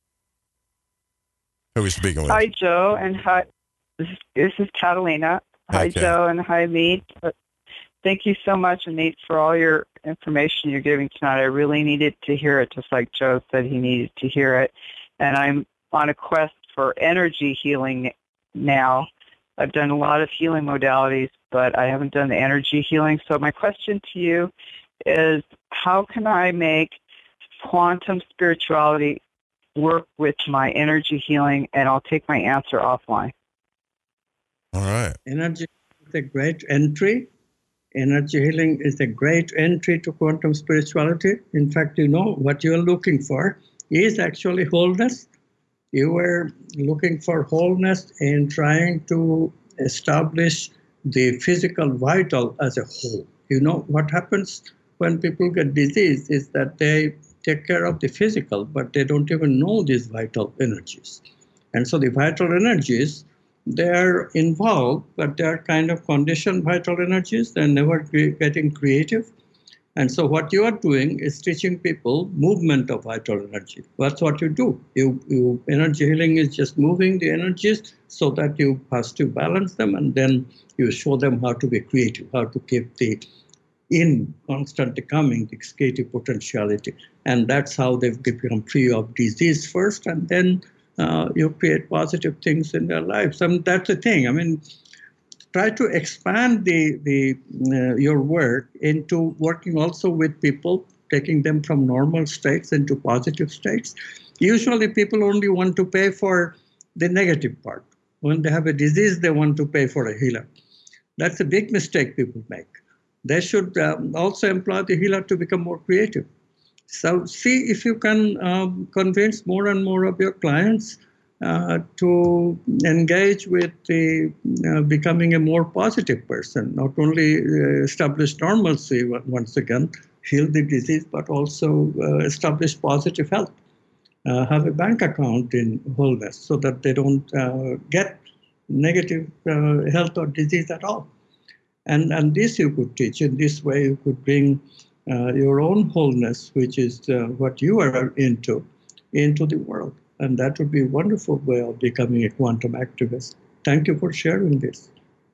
Who are we speaking with? Hi, Joe, and hi. This is, this is Catalina. Hi, Okay. Joe, and hi, Meet. Thank you so much, Amit, for all your information you're giving tonight. I really needed to hear it, just like Joe said he needed to hear it. And I'm on a quest for energy healing now. I've done a lot of healing modalities, but I haven't done the energy healing. So my question to you is, how can I make quantum spirituality work with my energy healing? And I'll take my answer offline. All right. Energy is a great entry. Energy healing is a great entry to quantum spirituality. In fact, you know, what you're looking for is actually wholeness. You were looking for wholeness and trying to establish the physical vital as a whole. You know, what happens when people get disease is that they take care of the physical, but they don't even know these vital energies. And so the vital energies, they're involved, but they're kind of conditioned vital energies. They're never cre- getting creative. And so what you are doing is teaching people movement of vital energy. That's what you do. You, you energy healing is just moving the energies so that you positive balance them, and then you show them how to be creative, how to keep the in constantly coming the creative potentiality. And that's how they've become free of disease first, and then uh, you create positive things in their lives. I mean, that's the thing. I mean, try to expand the, the uh, your work into working also with people, taking them from normal states into positive states. Usually people only want to pay for the negative part. When they have a disease, they want to pay for a healer. That's a big mistake people make. They should um, also employ the healer to become more creative. So see if you can um, convince more and more of your clients uh, to engage with the uh, becoming a more positive person, not only uh, establish normalcy once again, heal the disease, but also uh, establish positive health. Uh, have a bank account in wholeness so that they don't uh, get negative uh, health or disease at all. And, and this you could teach. In this way, you could bring uh, your own wholeness, which is uh, what you are into, into the world. And that would be a wonderful way of becoming a quantum activist. Thank you for sharing this.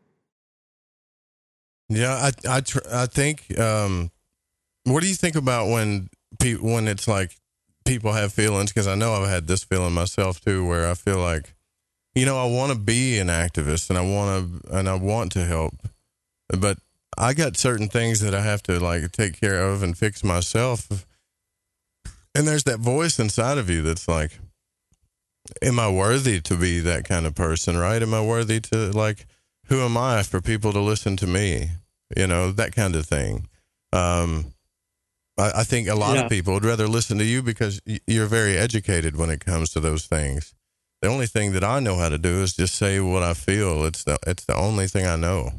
Yeah, I I, tr- I think. Um, what do you think about when pe- when it's like people have feelings? Because I know I've had this feeling myself too, where I feel like, you know, I want to be an activist and I want to and I want to help, but I got certain things that I have to like take care of and fix myself. And there's that voice inside of you that's like, am I worthy to be that kind of person, right? Am I worthy to, like, who am I for people to listen to me? You know, that kind of thing. Um, I, I think a lot Yeah. of people would rather listen to you because y- you're very educated when it comes to those things. The only thing that I know how to do is just say what I feel. It's the, it's the only thing I know.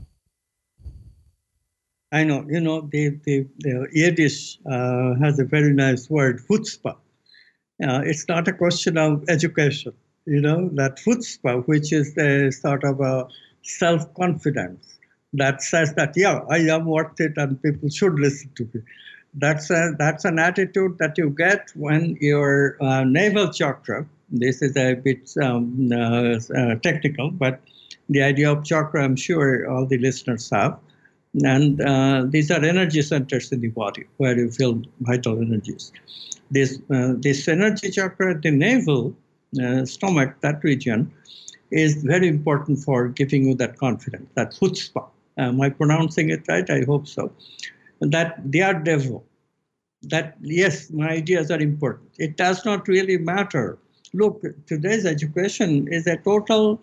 I know, you know, the, the, the Yiddish uh, has a very nice word, chutzpah. Uh, it's not a question of education, you know, that chutzpah, which is a sort of a self-confidence that says that, yeah, I am worth it and people should listen to me. That's, a, that's an attitude that you get when your uh, navel chakra, this is a bit um, uh, uh, technical, but the idea of chakra, I'm sure all the listeners have. And uh, these are energy centers in the body where you feel vital energies. This uh, this energy chakra, the navel, uh, stomach, that region, is very important for giving you that confidence, that chutzpah. Am I pronouncing it right? I hope so. That they are devil. That, yes, my ideas are important. It does not really matter look, today's education is a total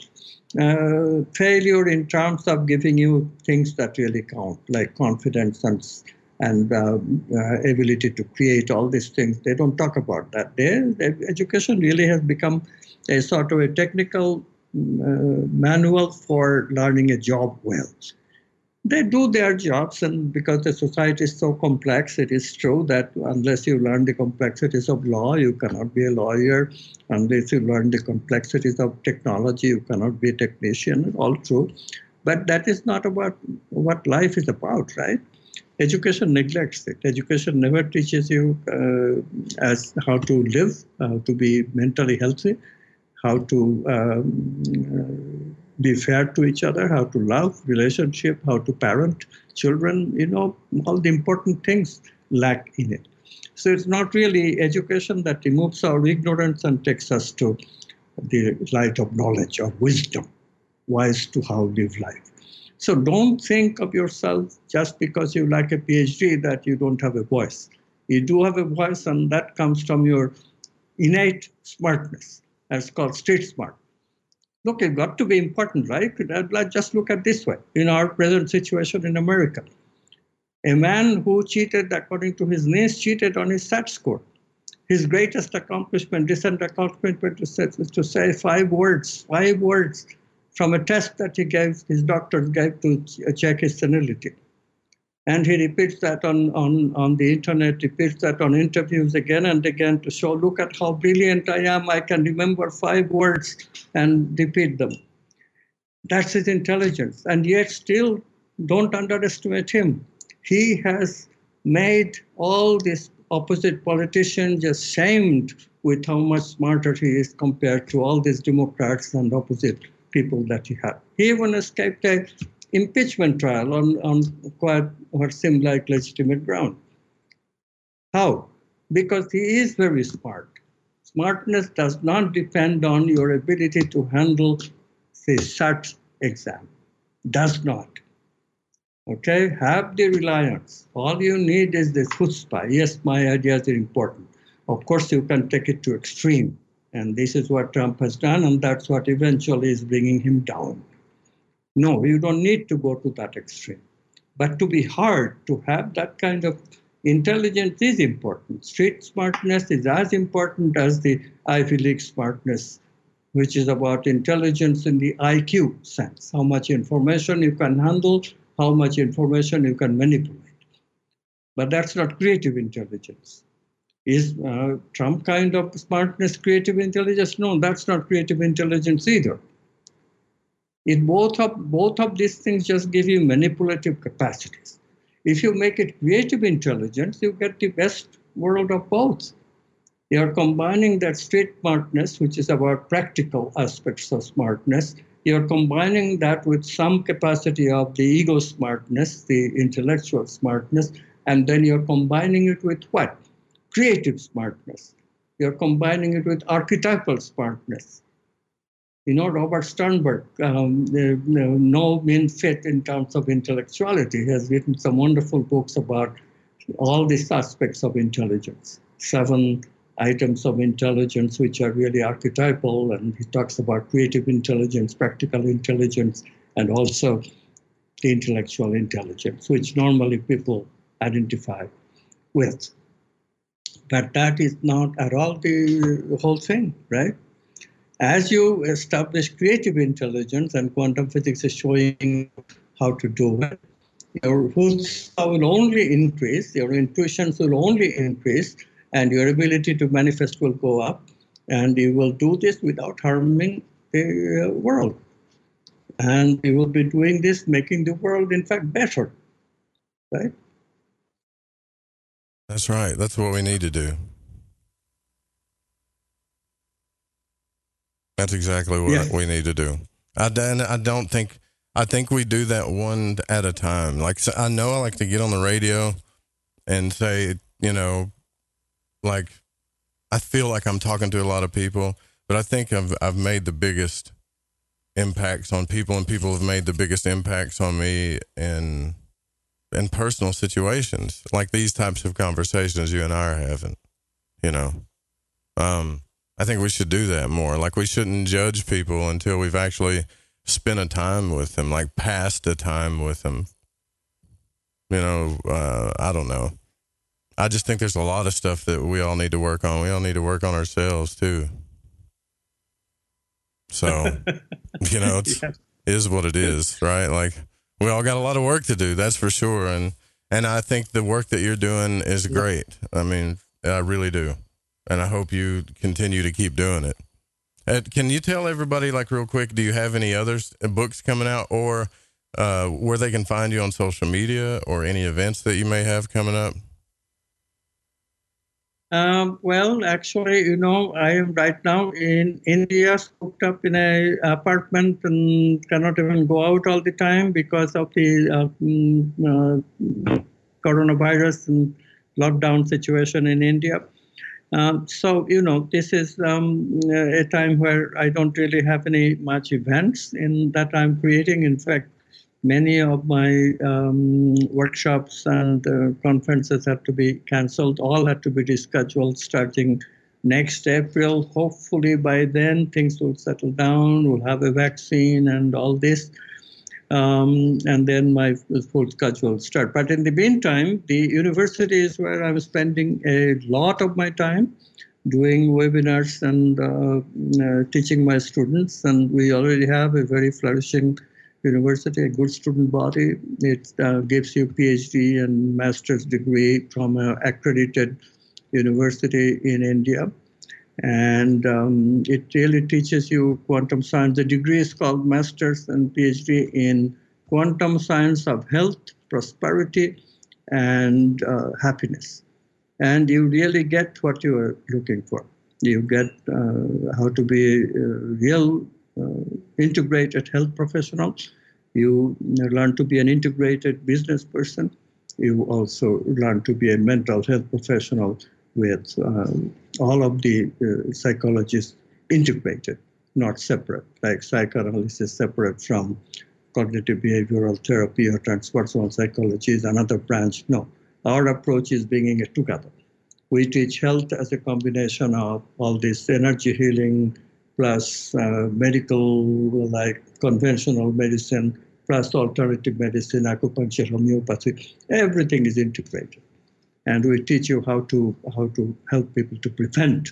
uh, failure in terms of giving you things that really count, like confidence and and uh, uh, ability to create all these things. They don't talk about that. They, education really has become a sort of a technical uh, manual for learning a job well. They do their jobs, and because the society is so complex, it is true that unless you learn the complexities of law, you cannot be a lawyer. Unless you learn the complexities of technology, you cannot be a technician. All true. But that is not about what life is about, right? Education neglects it. Education never teaches you uh, as how to live, how to be mentally healthy, how to um, uh, be fair to each other, how to love, relationship, how to parent children. You know, all the important things lack in it. So it's not really education that removes our ignorance and takes us to the light of knowledge or wisdom, wise to how to live life. So don't think of yourself just because you like a PhD that you don't have a voice. You do have a voice, and that comes from your innate smartness. That's called street smart. Look, it's got to be important, right? Let's just look at this way. In our present situation in America, a man who cheated, according to his niece, cheated on his S A T score. His greatest accomplishment, recent accomplishment, is to say five words, five words from a test that he gave, his doctor gave to check his senility. And he repeats that on, on, on the internet, repeats that on interviews again and again to show, look at how brilliant I am. I can remember five words and repeat them. That's his intelligence. And yet still, don't underestimate him. He has made all these opposite politicians just shamed with how much smarter he is compared to all these Democrats and opposite people that he had. He even escaped a impeachment trial on, on quite what seemed like legitimate ground. How? Because he is very smart. Smartness does not depend on your ability to handle the S A T exam. Does not. Okay? Have the reliance. All you need is the chutzpah. Yes, my ideas are important. Of course, you can take it to extreme. And this is what Trump has done, and that's what eventually is bringing him down. No, you don't need to go to that extreme. But to be hard, to have that kind of intelligence is important. Street smartness is as important as the Ivy League smartness, which is about intelligence in the I Q sense. How much information you can handle, how much information you can manipulate. But that's not creative intelligence. Is uh, Trump kind of smartness creative intelligence? No, that's not creative intelligence either. It both of both of these things just give you manipulative capacities. If you make it creative intelligence, you get the best world of both. You are combining that street smartness, which is about practical aspects of smartness. You are combining that with some capacity of the ego smartness, the intellectual smartness, and then you're combining it with what? Creative smartness. You're combining it with archetypal smartness. You know, Robert Sternberg, um, the, the no mean fit in terms of intellectuality, he has written some wonderful books about all these aspects of intelligence. Seven items of intelligence which are really archetypal, and he talks about creative intelligence, practical intelligence, and also the intellectual intelligence, which normally people identify with. But that is not at all the whole thing, right? As you establish creative intelligence, and quantum physics is showing how to do it, your chutzpah will only increase, your intuitions will only increase, and your ability to manifest will go up, and you will do this without harming the uh, world. And you will be doing this, making the world, in fact, better, right? That's right. That's what we need to do. That's exactly what yeah. we need to do. I, I don't think, I think we do that one at a time. Like, so I know I like to get on the radio and say, you know, like, I feel like I'm talking to a lot of people, but I think I've, I've made the biggest impacts on people, and people have made the biggest impacts on me in, in personal situations, like these types of conversations you and I are having, you know. Um, I think we should do that more. Like, we shouldn't judge people until we've actually spent a time with them, like passed a time with them. You know, uh, I don't know. I just think there's a lot of stuff that we all need to work on. We all need to work on ourselves too. So, you know, it's, yeah. it is what it is, right? Like, we all got a lot of work to do, that's for sure. And, and I think the work that you're doing is great. I mean, I really do. And I hope you continue to keep doing it. Ed, can you tell everybody, like, real quick, do you have any other books coming out, or uh, where they can find you on social media, or any events that you may have coming up? Um, well, actually, you know, I am right now in India, hooked up in a apartment and cannot even go out all the time because of the uh, uh, coronavirus and lockdown situation in India. Um, so, you know, this is um, a time where I don't really have any much events in that I'm creating. In fact, many of my um, workshops and uh, conferences have to be canceled. All have to be rescheduled starting next April. Hopefully by then things will settle down. We'll have a vaccine and all this. Um, and then my full schedule will start. But in the meantime, the university is where I'm spending a lot of my time doing webinars and uh, uh, teaching my students. And we already have a very flourishing university, a good student body. It uh, gives you PhD and master's degree from an accredited university in India. And um, it really teaches you quantum science. The degree is called Master's and PhD in Quantum Science of Health, Prosperity, and uh, Happiness. And you really get what you are looking for. You get uh, how to be a real uh, integrated health professional. You learn to be an integrated business person. You also learn to be a mental health professional with um, all of the uh, psychologists integrated, not separate, like psychoanalysis separate from cognitive behavioral therapy or transpersonal psychology is another branch. No, our approach is bringing it together. We teach health as a combination of all this energy healing plus uh, medical, like conventional medicine, plus alternative medicine, acupuncture, homeopathy. Everything is integrated. And we teach you how to how to help people to prevent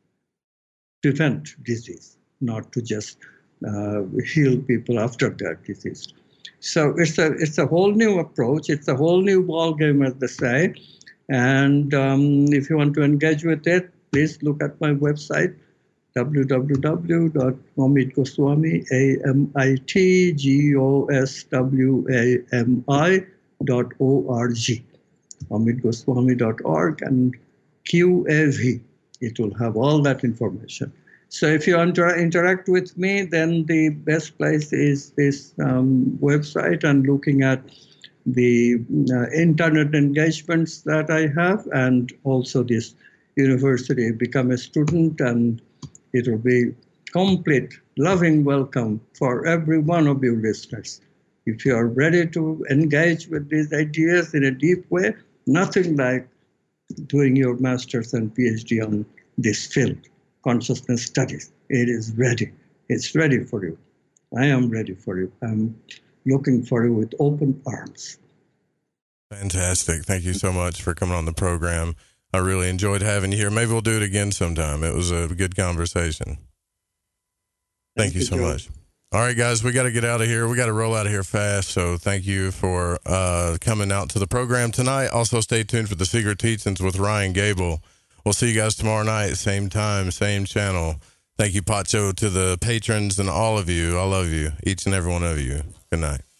prevent disease, not to just uh, heal people after their disease. So it's a it's a whole new approach. It's a whole new ball game, as they say. And um, if you want to engage with it, please look at my website, w w w dot amit goswami, A M I T G O S W A M I dot O R G. amit goswami dot org and Q A V. It will have all that information. So if you inter- interact with me, then the best place is this um, website and looking at the uh, internet engagements that I have, and also this university. Become a student, and it will be complete, loving welcome for every one of you listeners. If you are ready to engage with these ideas in a deep way, nothing like doing your master's and PhD on this field, consciousness studies. It is ready. It's ready for you. I am ready for you. I'm looking for you with open arms. Fantastic. Thank you so much for coming on the program. I really enjoyed having you here. Maybe we'll do it again sometime. It was a good conversation. Thank, Thank you, you so Joe. much. All right, guys, we got to get out of here. We got to roll out of here fast. So thank you for uh, coming out to the program tonight. Also, stay tuned for the Secret Teachings with Ryan Gable. We'll see you guys tomorrow night, same time, same channel. Thank you, Pacho, to the patrons and all of you. I love you, each and every one of you. Good night.